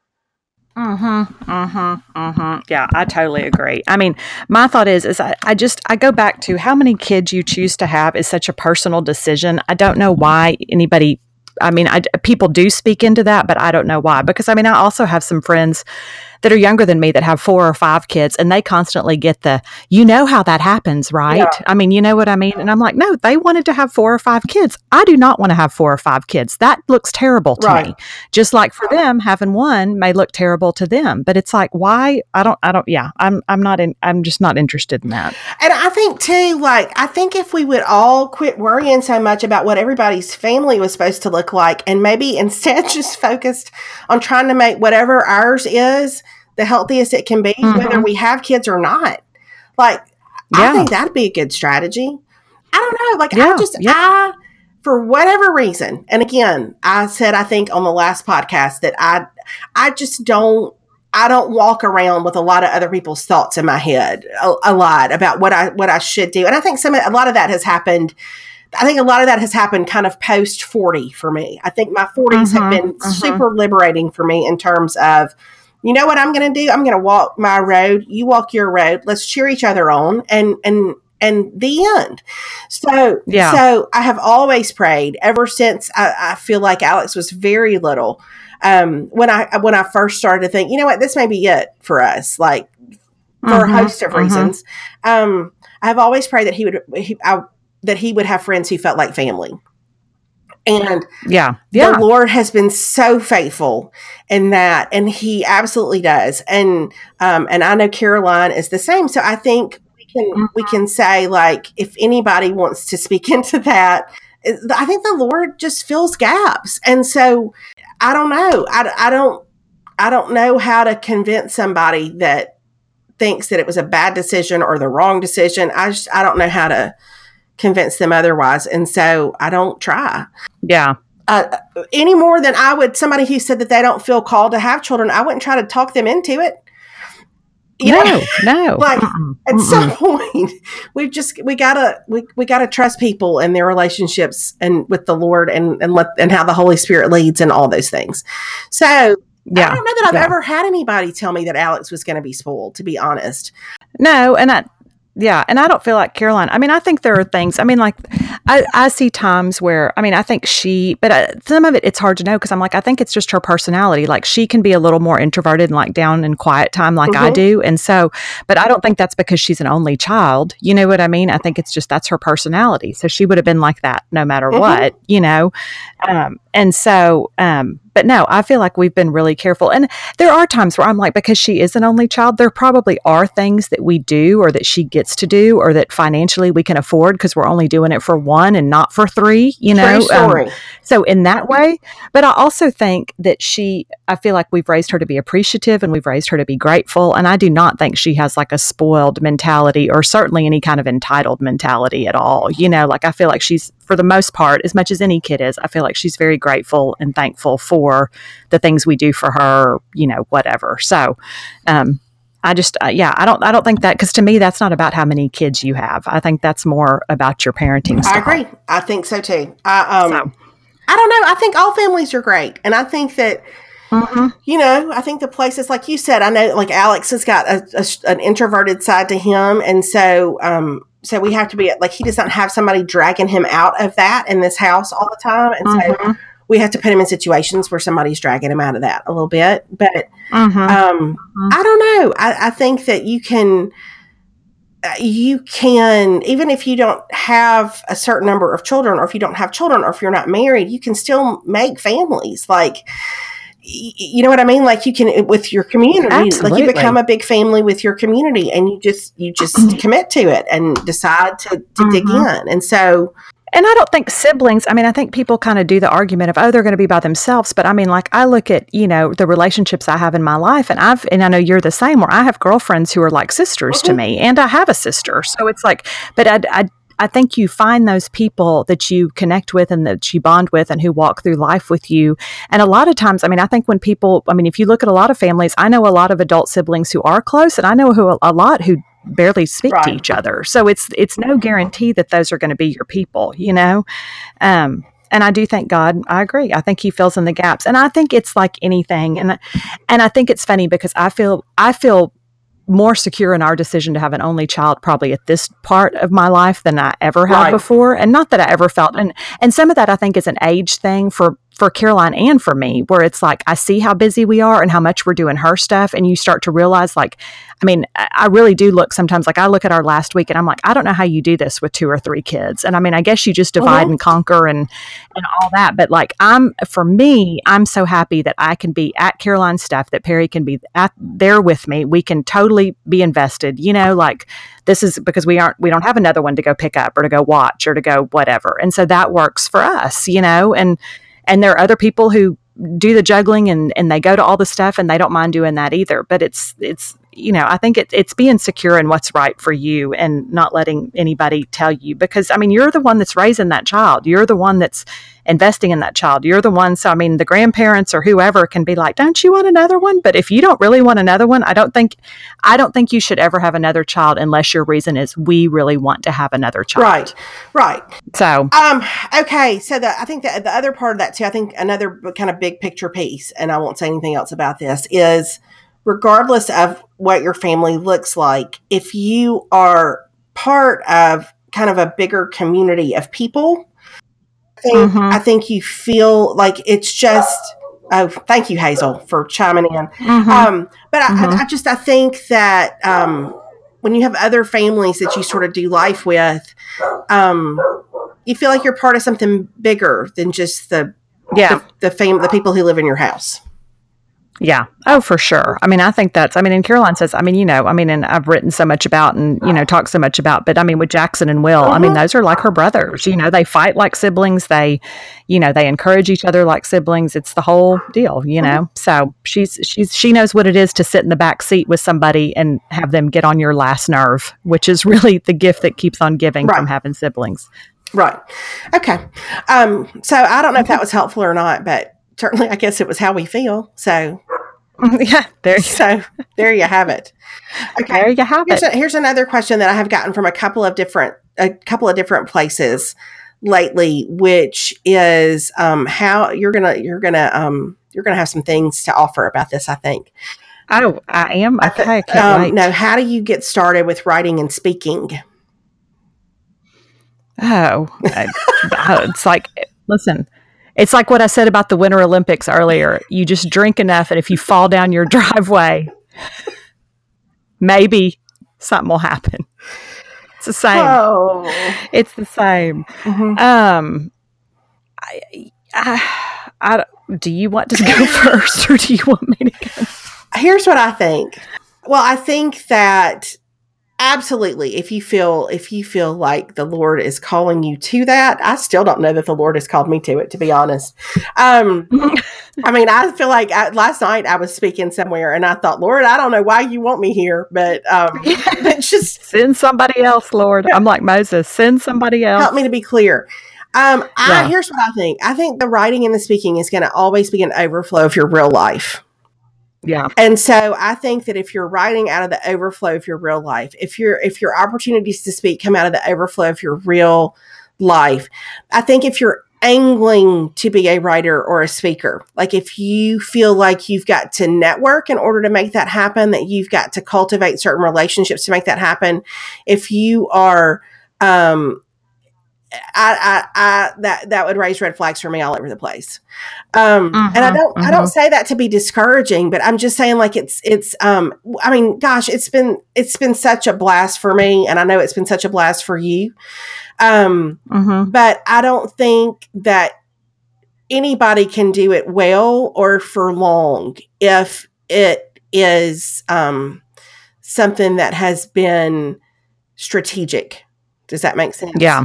B: Mm-hmm, mm-hmm, mm-hmm. Yeah, I totally agree. I mean, my thought is, is I, I just, I go back to how many kids you choose to have is such a personal decision. I don't know why anybody, I mean, I, people do speak into that, but I don't know why. Because, I mean, I also have some friends that are younger than me that have four or five kids, and they constantly get the, you know how that happens, right? Yeah. I mean, you know what I mean? And I'm like, no, they wanted to have four or five kids. I do not want to have four or five kids. That looks terrible to right. me. Just like for them, having one may look terrible to them. But it's like, why? I don't, I don't, yeah, I'm, I'm not in, I'm just not interested in that.
A: And I think too, like, I think if we would all quit worrying so much about what everybody's family was supposed to look like, and maybe instead just focused on trying to make whatever ours is the healthiest it can be, mm-hmm. whether we have kids or not. Like, yeah. I think that'd be a good strategy. I don't know. Like, yeah. I just, yeah. I, for whatever reason, and again, I said, I think on the last podcast that I, I just don't, I don't walk around with a lot of other people's thoughts in my head a, a lot about what I, what I should do. And I think some, a lot of that has happened. I think a lot of that has happened kind of post forty for me. I think my forties mm-hmm. have been mm-hmm. super liberating for me in terms of, you know what I'm going to do? I'm going to walk my road. You walk your road. Let's cheer each other on, and and and the end. So yeah. So I have always prayed ever since. I, I feel like Alex was very little. Um, when I when I first started to think, you know what, this may be it for us. Like for mm-hmm. a host of mm-hmm. reasons. Um, I have always prayed that he would he, I, that he would have friends who felt like family. And
B: yeah, yeah.
A: the Lord has been so faithful in that, and He absolutely does. And um, and I know Caroline is the same. So I think we can mm-hmm. we can say, like, if anybody wants to speak into that, I think the Lord just fills gaps. And so I don't know. I, I don't I don't know how to convince somebody that thinks that it was a bad decision or the wrong decision. I just I don't know how to convince them otherwise. And so I don't try.
B: Yeah.
A: Uh, any more than I would somebody who said that they don't feel called to have children. I wouldn't try to talk them into it.
B: You no, know? no.
A: Like Mm-mm. at Mm-mm. some point we've just, we gotta, we, we gotta trust people and their relationships and with the Lord and, and let, and how the Holy Spirit leads and all those things. So yeah. I don't know that I've yeah. ever had anybody tell me that Alex was going to be spoiled, to be honest.
B: No. And I, Yeah. And I don't feel like Caroline. I mean, I think there are things, I mean, like I, I see times where, I mean, I think she, but uh, some of it, it's hard to know because I'm like, I think it's just her personality. Like she can be a little more introverted and like down in quiet time like mm-hmm. I do. And so, but I don't think that's because she's an only child. You know what I mean? I think it's just, that's her personality. So she would have been like that no matter mm-hmm. what, you know? Um, and so, um, but no, I feel like we've been really careful. And there are times where I'm like, because she is an only child, there probably are things that we do or that she gets to do or that financially we can afford because we're only doing it for one and not for three, you know? Um, so in that way, but I also think that she, I feel like we've raised her to be appreciative and we've raised her to be grateful. And I do not think she has like a spoiled mentality or certainly any kind of entitled mentality at all. You know, like I feel like she's, for the most part, as much as any kid is, I feel like she's very grateful and thankful for the things we do for her, you know, whatever. So, um, I just, uh, yeah, I don't, I don't think that, because to me, that's not about how many kids you have. I think that's more about your parenting style.
A: I agree. I think so too. I, um, so. I don't know. I think all families are great. And I think that, mm-hmm. you know, I think the places, like you said, I know like Alex has got a, a, an introverted side to him. And so, um, so we have to be like, he does not have somebody dragging him out of that in this house all the time. And mm-hmm. so we have to put him in situations where somebody's dragging him out of that a little bit. But mm-hmm. um, mm-hmm. I don't know. I, I think that you can, you can, even if you don't have a certain number of children, or if you don't have children, or if you're not married, you can still make families. Like, you know what I mean? Like you can, with your community, Absolutely. Like you become a big family with your community and you just, you just commit to it and decide to, to mm-hmm. dig in. And so
B: And I don't think siblings, I mean, I think people kind of do the argument of, oh, they're going to be by themselves. But I mean, like, I look at, you know, the relationships I have in my life, and I've, and I know you're the same, where I have girlfriends who are like sisters to me, and I have a sister. So it's like, but I, I, I think you find those people that you connect with and that you bond with and who walk through life with you. And a lot of times, I mean, I think when people, I mean, if you look at a lot of families, I know a lot of adult siblings who are close, and I know who a lot who barely speak
A: Right.
B: to each other. So it's it's no guarantee that those are going to be your people, you know? Um, and I do thank God, I agree. I think he fills in the gaps. And I think it's like anything. And and I think it's funny because I feel I feel more secure in our decision to have an only child probably at this part of my life than I ever have
A: Right.
B: before. And not that I ever felt, and and some of that I think is an age thing for for Caroline and for me, where it's like I see how busy we are and how much we're doing her stuff, and you start to realize, like, I mean, I I really do look sometimes, like I look at our last week and I'm like, I don't know how you do this with two or three kids. And I mean, I guess you just divide
A: Mhm.
B: and conquer and and all that. But like, I'm for me, I'm so happy that I can be at Caroline's stuff, that Perry can be at there with me. We can totally be invested, you know, like this is because we aren't we don't have another one to go pick up or to go watch or to go whatever. And so that works for us, you know, and and there are other people who do the juggling and, and they go to all the stuff and they don't mind doing that either. But it's, it's, you know, I think it, it's being secure in what's right for you and not letting anybody tell you, because I mean, you're the one that's raising that child. You're the one that's investing in that child. You're the one. So, I mean, the grandparents or whoever can be like, don't you want another one? But if you don't really want another one, I don't think, I don't think you should ever have another child unless your reason is we really want to have another child.
A: Right. Right.
B: So,
A: Um, okay. So the, I think that the other part of that too, I think another kind of big picture piece, and I won't say anything else about this, is regardless of what your family looks like, if you are part of kind of a bigger community of people, I think,
B: Mhm.
A: I think you feel like it's just, oh, thank you, Hazel, for chiming in.
B: Mhm.
A: Um, but I,
B: Mhm.
A: I, I just, I think that, um, when you have other families that you sort of do life with, um, you feel like you're part of something bigger than just the,
B: yeah.
A: the, the fam- the people who live in your house.
B: Yeah. Oh, for sure. I mean, I think that's, I mean, and Caroline says, I mean, you know, I mean, and I've written so much about and, you know, talked so much about, but I mean, with Jackson and Will, I mean, those are like her brothers, you know, they fight like siblings. They, you know, they encourage each other like siblings. It's the whole deal, you know? So she's, she's, she knows what it is to sit in the back seat with somebody and have them get on your last nerve, which is really the gift that keeps on giving
A: Right.
B: from having siblings.
A: Right. Okay. Um, so I don't know if that was helpful or not, but certainly I guess it was how we feel. So,
B: Yeah. There,
A: so there you have it. Okay.
B: there you have
A: Here's,
B: it.
A: a, here's another question that I have gotten from a couple of different, a couple of different places lately, which is, um, how you're going to, you're going to, um, you're going to have some things to offer about this, I think.
B: Oh, I am.
A: I thi-
B: Okay. I can't
A: um,
B: wait.
A: No, how do you get started with writing and speaking?
B: Oh, I, I- it's like, listen, it's like what I said about the Winter Olympics earlier. You just drink enough, and if you fall down your driveway, maybe something will happen. It's the same.
A: Oh.
B: It's the same.
A: Mhm.
B: Um, I, I, I, do you want to go first, or do you want me to go?
A: Here's what I think. Well, I think that absolutely, if you feel if you feel like the Lord is calling you to that, I still don't know that the Lord has called me to it, to be honest. Um, I mean, I feel like I, last night I was speaking somewhere and I thought, Lord, I don't know why you want me here, but um, it's just
B: Send somebody else, Lord. I'm like Moses. Send somebody else.
A: help me to be clear. Um, I,
B: Yeah.
A: Here's what I think. I think the writing and the speaking is going to always be an overflow of your real life.
B: Yeah.
A: And so I think that if you're writing out of the overflow of your real life, if your if your opportunities to speak come out of the overflow of your real life, I think if you're angling to be a writer or a speaker, like if you feel like you've got to network in order to make that happen, that you've got to cultivate certain relationships to make that happen, if you are, um, I, I, I, that, that would raise red flags for me all over the place. Um,
B: Mhm,
A: and I don't, I
B: mhm.
A: don't say that to be discouraging, but I'm just saying like it's, it's, um, I mean, gosh, it's been, it's been such a blast for me. And I know it's been such a blast for you. Um,
B: Mhm.
A: but I don't think that anybody can do it well or for long if it is, um, something that has been strategic. Does that make sense?
B: Yeah.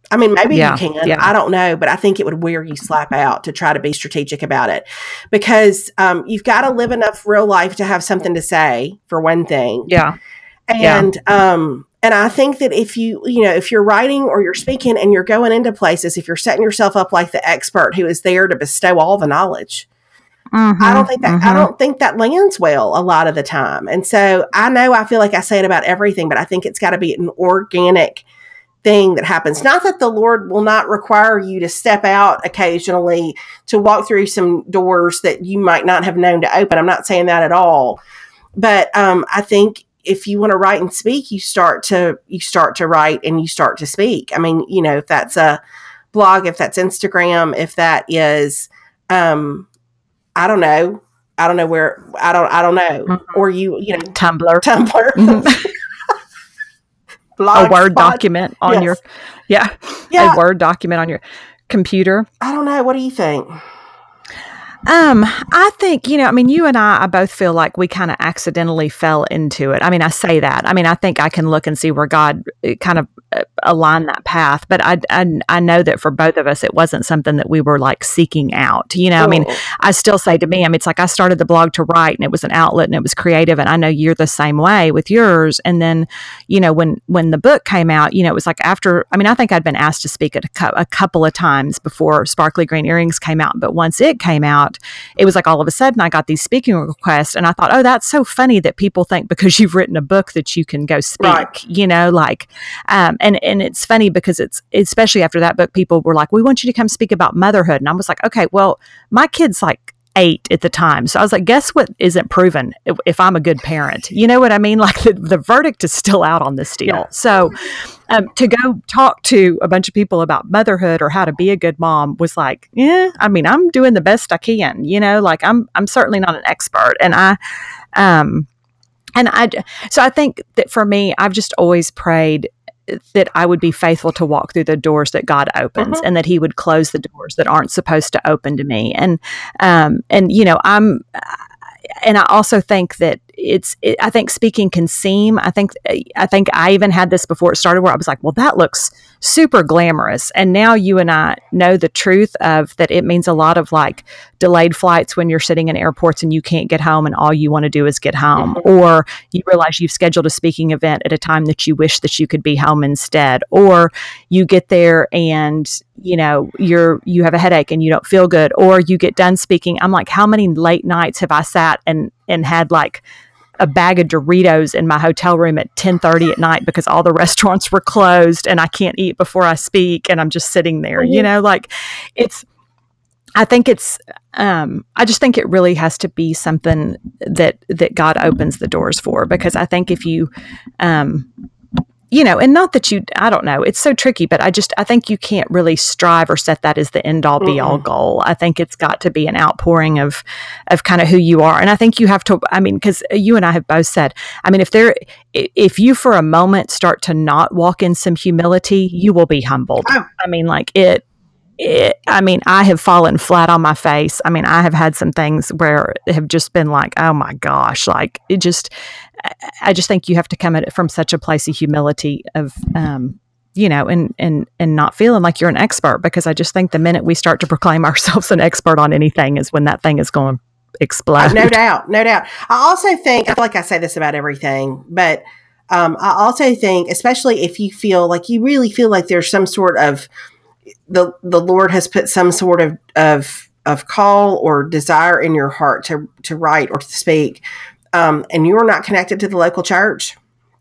A: I mean, maybe
B: Yeah,
A: you can.
B: yeah.
A: I don't know, but I think it would wear you slap out to try to be strategic about it, because um, you've got to live enough real life to have something to say, for one thing.
B: Yeah. Yeah.
A: And um, and I think that if you you know if you're writing or you're speaking and you're going into places, if you're setting yourself up like the expert who is there to bestow all the knowledge,
B: Mhm,
A: I don't think that I
B: mhm.
A: don't think that lands well a lot of the time. And so I know I feel like I say it about everything, but I think it's got to be an organic thing that happens. Not that the Lord will not require you to step out occasionally to walk through some doors that you might not have known to open. I'm not saying that at all. But um, I think if you want to write and speak, you start to you start to write and you start to speak. I mean, you know, if that's a blog, if that's Instagram, if that is, um, I don't know, I don't know where, I don't, I don't know,
B: Mhm.
A: or you, you know,
B: Tumblr.
A: Tumblr,
B: Mhm.
A: blog,
B: A Word
A: spot.
B: document on your,
A: Yes.
B: yeah,
A: Yeah.
B: a Word document on your computer.
A: I don't know. What do you think?
B: Um, I think, you know, I mean, you and I, I both feel like we kind of accidentally fell into it. I mean, I say that. I mean, I think I can look and see where God uh, kind of uh, aligned that path, but I, I, I know that for both of us, it wasn't something that we were like seeking out. You know, I mean,
A: Oh,
B: I still say to me, I mean, it's like I started the blog to write and it was an outlet and it was creative. And I know you're the same way with yours. And then, you know, when, when the book came out, you know, it was like after, I mean, I think I'd been asked to speak at a, cu- a couple of times before Sparkly Green Earrings came out. But once it came out, it was like all of a sudden I got these speaking requests and I thought, oh, that's so funny that people think because you've written a book that you can go speak,
A: right.
B: you know, like, um, and, and it's funny because it's, especially after that book, people were like, we want you to come speak about motherhood. And I was like, okay, well, my kid's like eight at the time. So I was like, guess what isn't proven if, if I'm a good parent? You know what I mean? Like the, the verdict is still out on this deal.
A: Yeah.
B: So um, to go talk to a bunch of people about motherhood or how to be a good mom was like, yeah, I mean, I'm doing the best I can, you know, like I'm, I'm certainly not an expert. And I, um, and I, so I think that for me, I've just always prayed that I would be faithful to walk through the doors that God opens
A: Mhm.
B: and that he would close the doors that aren't supposed to open to me. And, um, and, you know, I'm, and I also think that it's, it, I think speaking can seem, I think, I think I even had this before it started where I was like, well, that looks super glamorous. And now you and I know the truth of that. It means a lot of like delayed flights when you're sitting in airports and you can't get home and all you want to do is get home,
A: Mhm.
B: or you realize you've scheduled a speaking event at a time that you wish that you could be home instead, or you get there and you know you're you have a headache and you don't feel good, or you get done speaking. I'm like, how many late nights have I sat and and had like a bag of Doritos in my hotel room at ten thirty at night because all the restaurants were closed and I can't eat before I speak and I'm just sitting there,
A: Mhm.
B: you know, like it's, I think it's, um, I just think it really has to be something that, that God opens the doors for, because I think if you, um, you know, and not that you, I don't know, it's so tricky, but I just, I think you can't really strive or set that as the end all be all
A: Mm-mm.
B: goal. I think it's got to be an outpouring of, of kind of who you are. And I think you have to, I mean, cause you and I have both said, I mean, if there, if you for a moment start to not walk in some humility, you will be humbled.
A: Oh.
B: I mean, like it, It, I mean, I have fallen flat on my face. I mean, I have had some things where have just been like, oh my gosh, like it just, I just think you have to come at it from such a place of humility of, um, you know, and, and, and not feeling like you're an expert, because I just think the minute we start to proclaim ourselves an expert on anything is when that thing is going to explode.
A: No doubt. No doubt. I also think, I feel like I say this about everything, but um, I also think, especially if you feel like you really feel like there's some sort of, the the Lord has put some sort of of of call or desire in your heart to to write or to speak, um, and you're not connected to the local church,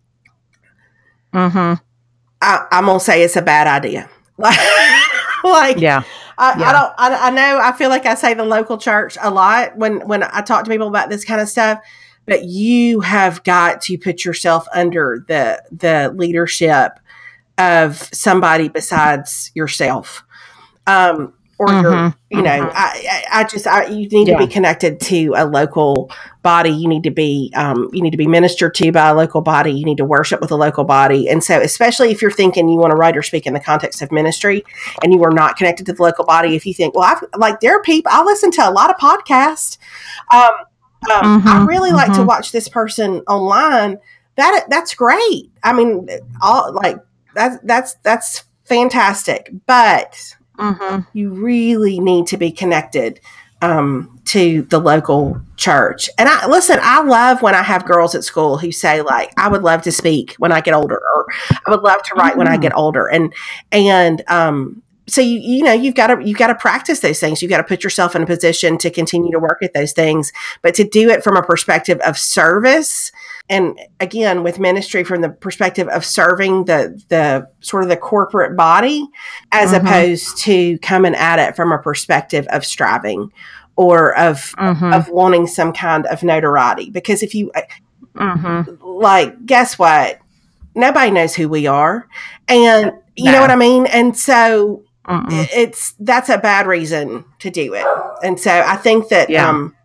B: Mm-hmm.
A: I, I'm gonna say it's a bad idea. Like, like
B: Yeah.
A: I,
B: Yeah.
A: I don't. I, I know. I feel like I say the local church a lot when when I talk to people about this kind of stuff. But you have got to put yourself under the the leadership of somebody besides yourself. Um, or
B: Mm-hmm.
A: you're, you know,
B: Mm-hmm.
A: I, I, I just, I, you need
B: Yeah.
A: to be connected to a local body. You need to be, um, you need to be ministered to by a local body. You need to worship with a local body. And so, especially if you're thinking you want to write or speak in the context of ministry and you are not connected to the local body, if you think, well, I've, like there are people, I listen to a lot of podcasts. Um, um,
B: Mm-hmm.
A: I really like to
B: Mm-hmm.
A: watch this person online. That, that's great. I mean, all like, that's, that's, that's fantastic, but
B: Mm-hmm.
A: you really need to be connected um, to the local church. And I listen, I love when I have girls at school who say like, I would love to speak when I get older, or I would love to write mm-hmm. when I get older. And, and, um, so you, you know, you've got to, you've got to practice those things. You've got to put yourself in a position to continue to work at those things, but to do it from a perspective of service. And again, with ministry from the perspective of serving the, the sort of the corporate body, as mm-hmm. opposed to coming at it from a perspective of striving or of, mm-hmm. of wanting some kind of notoriety. Because if you mm-hmm. like, guess what? Nobody knows who we are. And you no. know what I mean? And so Mm-mm. it's, that's a bad reason to do it. And so I think that, yeah. um,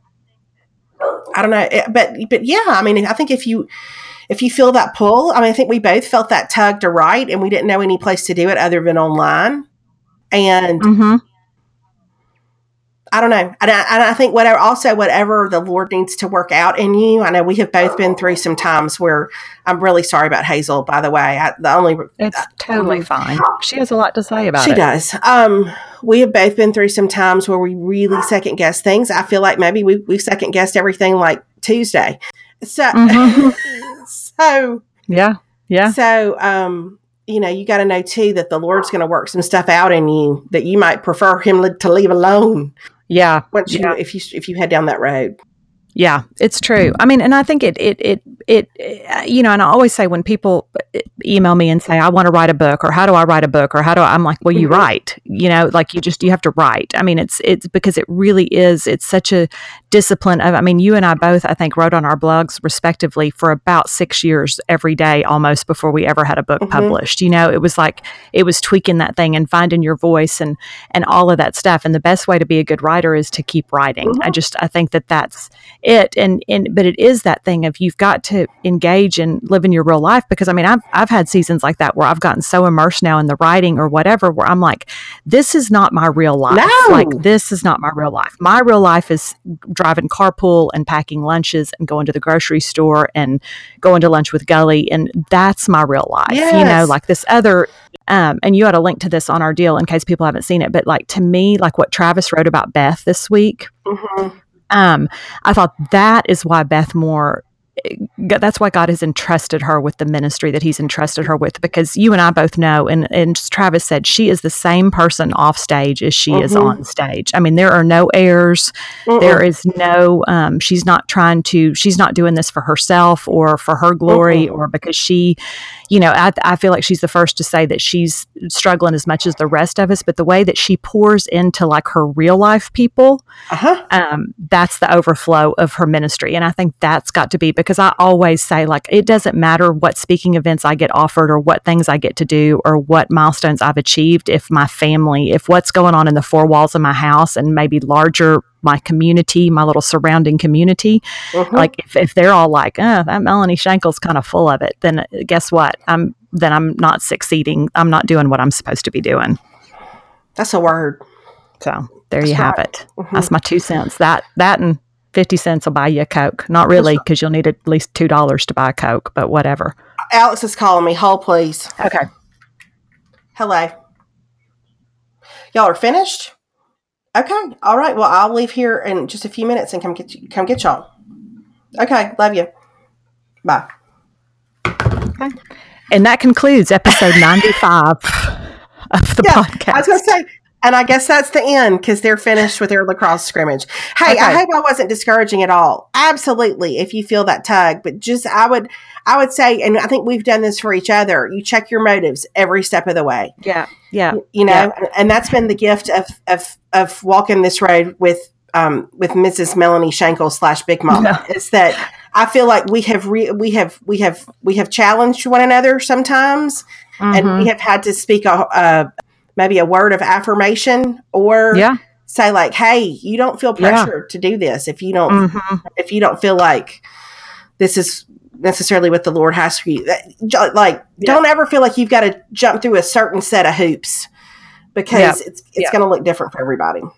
A: I don't know, but, but yeah, I mean, I think if you, if you feel that pull, I mean, I think we both felt that tug to write, and we didn't know any place to do it other than online. And mm-hmm. I don't know. And I, and I think whatever, also whatever the Lord needs to work out in you. I know we have both been through some times where I'm really sorry about Hazel, by the way. I, the only
B: It's uh, totally fine. She has a lot to say about
A: she
B: it. She
A: does. Um, we have both been through some times where we really second guess things. I feel like maybe we, we second guessed everything like Tuesday. So, mm-hmm. so
B: yeah, yeah.
A: So, um, you know, you got to know too that the Lord's going to work some stuff out in you that you might prefer Him to leave alone.
B: Yeah.
A: Once
B: yeah.
A: you, if you, if you head down that road.
B: Yeah, it's true. I mean, and I think it, it, it, it, it, you know, and I always say when people email me and say, I want to write a book, or how do I write a book, or how do I, I'm like, well, you mm-hmm. write, you know, like you just, you have to write. I mean, it's, it's because it really is, it's such a discipline of, I mean, you and I both, I think, wrote on our blogs respectively for about six years every day, almost before we ever had a book mm-hmm. published. You know, it was like, it was tweaking that thing and finding your voice and, and all of that stuff. And the best way to be a good writer is to keep writing. Mm-hmm. I just, I think that that's it. And, and, but it is that thing of you've got to engage and live in your real life, because I mean, I've, I've had seasons like that where I've gotten so immersed now in the writing or whatever, where I'm like, this is not my real life.
A: No.
B: Like, this is not my real life. My real life is driving carpool and packing lunches and going to the grocery store and going to lunch with Gully. And that's my real life, yes. you know, like this other, um, and you had a link to this on our deal in case people haven't seen it. But like, to me, like what Travis wrote about Beth this week, mm-hmm. Um, I thought that is why Beth Moore, that's why God has entrusted her with the ministry that He's entrusted her with, because you and I both know, and, and Travis said, she is the same person off stage as she mm-hmm. is on stage. I mean, there are no airs. Mm-mm. There is no, um, she's not trying to, she's not doing this for herself or for her glory Mm-mm. or because she, you know, I, I feel like she's the first to say that she's struggling as much as the rest of us, but the way that she pours into like her real life people, uh-huh. um, that's the overflow of her ministry. And I think that's got to be, because I always say, like, it doesn't matter what speaking events I get offered or what things I get to do or what milestones I've achieved, if my family, if what's going on in the four walls of my house and maybe larger, my community, my little surrounding community, uh-huh. like if, if they're all like, oh, that Melanie Shankle's kind of full of it, then guess what? I'm, then I'm not succeeding. I'm not doing what I'm supposed to be doing.
A: That's a word.
B: So there That's you
A: right.
B: have it.
A: Uh-huh.
B: That's my two cents. That, that and fifty cents will buy you a Coke. Not really, because you'll need at least two dollars to buy a Coke, but whatever.
A: Alex is calling me. Hold, please.
B: Okay.
A: Hello. Y'all are finished? Okay. All right. Well, I'll leave here in just a few minutes and come get you, come get y'all. Okay. Love you. Bye.
B: Okay. And that concludes episode ninety-five of the
A: yeah,
B: podcast.
A: I was going to say, and I guess that's the end, because they're finished with their lacrosse scrimmage. Hey, okay. I hope I wasn't discouraging at all. Absolutely, if you feel that tug, but just I would, I would say, and I think we've done this for each other. You check your motives every step of the way.
B: Yeah, yeah,
A: you know,
B: yeah.
A: and that's been the gift of of of walking this road with um with Missus Melanie Shankle slash Big Mama. No. Is that I feel like we have re- we have we have we have challenged one another sometimes, mm-hmm. and we have had to speak a. a maybe a word of affirmation, or
B: yeah.
A: say like, hey, you don't feel pressure yeah. to do this. If you don't, mm-hmm. if you don't feel like this is necessarily what the Lord has for you, like, yeah. don't ever feel like you've got to jump through a certain set of hoops, because yeah. it's, it's yeah. going to look different for everybody.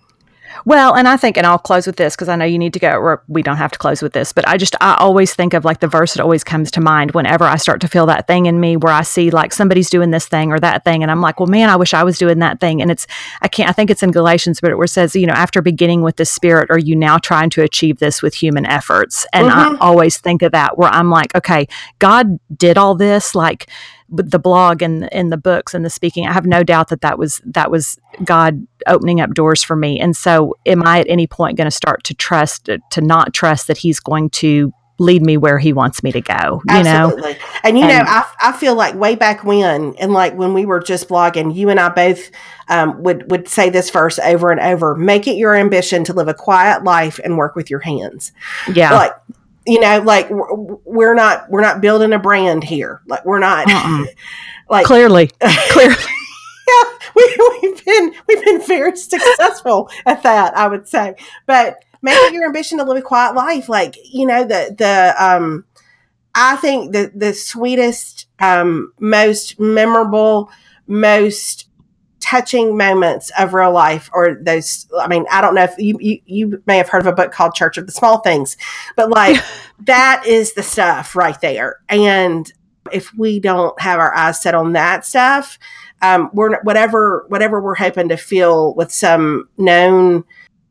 B: Well, and I think, and I'll close with this because I know you need to go, or we don't have to close with this, but I just, I always think of like the verse that always comes to mind whenever I start to feel that thing in me where I see like somebody's doing this thing or that thing. And I'm like, well, man, I wish I was doing that thing. And it's, I can't, I think it's in Galatians, but it where it says, you know, after beginning with the Spirit, are you now trying to achieve this with human efforts? And mm-hmm. I always think of that where I'm like, okay, God did all this, like, the blog and and the books and the speaking, I have no doubt that that was that was God opening up doors for me. And so, am I at any point going to start to trust to not trust that He's going to lead me where He wants me to go? You
A: Absolutely.
B: know,
A: and you and, know, I I feel like way back when, and like when we were just blogging, you and I both um, would would say this verse over and over: "Make it your ambition to live a quiet life and work with your hands."
B: Yeah,
A: like. You know, like we're not we're not building a brand here. Like we're not
B: uh-uh.
A: like
B: clearly, clearly.
A: Yeah, we, we've been we've been very successful at that, I would say. But make it your ambition to live a quiet life. Like, you know, the the um, I think the the sweetest, um, most memorable, most touching moments of real life, or those, I mean, I don't know if you, you, you may have heard of a book called Church of the Small Things, but like that is the stuff right there. And if we don't have our eyes set on that stuff, um, we're whatever, whatever we're hoping to feel with some known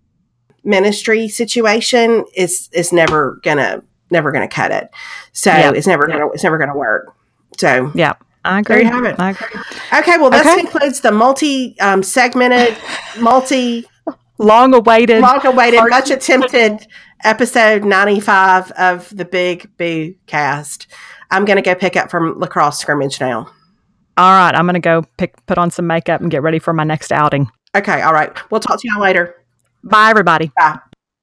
A: ministry situation is, is never gonna, never gonna cut it. So yep. it's never yep. gonna, it's never gonna work. So
B: yeah. I agree.
A: There you have it.
B: I agree.
A: Okay, well, this okay. concludes the multi-segmented, um, multi...
B: long-awaited,
A: long-awaited, much-attempted episode ninety-five of the Big Boo Cast. I'm going to go pick up from lacrosse scrimmage now.
B: All right, I'm going to go pick, put on some makeup and get ready for my next outing.
A: Okay, all right. We'll talk to y'all later.
B: Bye, everybody.
A: Bye.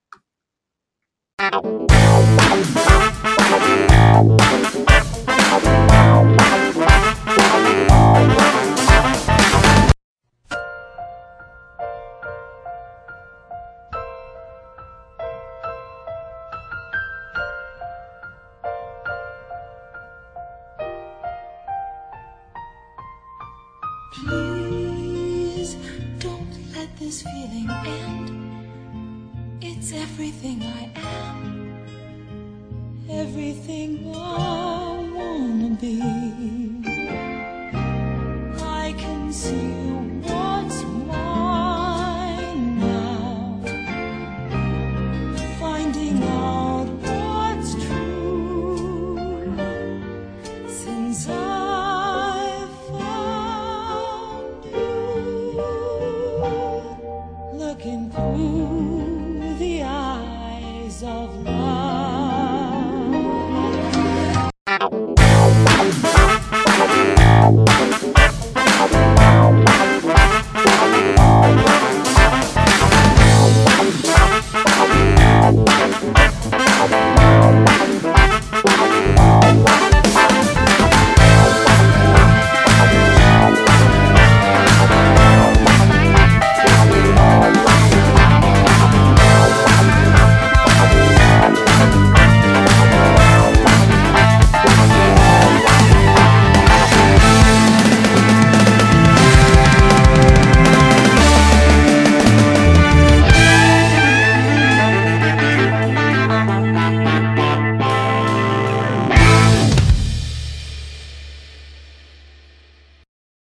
C: Please don't let this feeling end. It's everything I am, everything I wanna be. I can see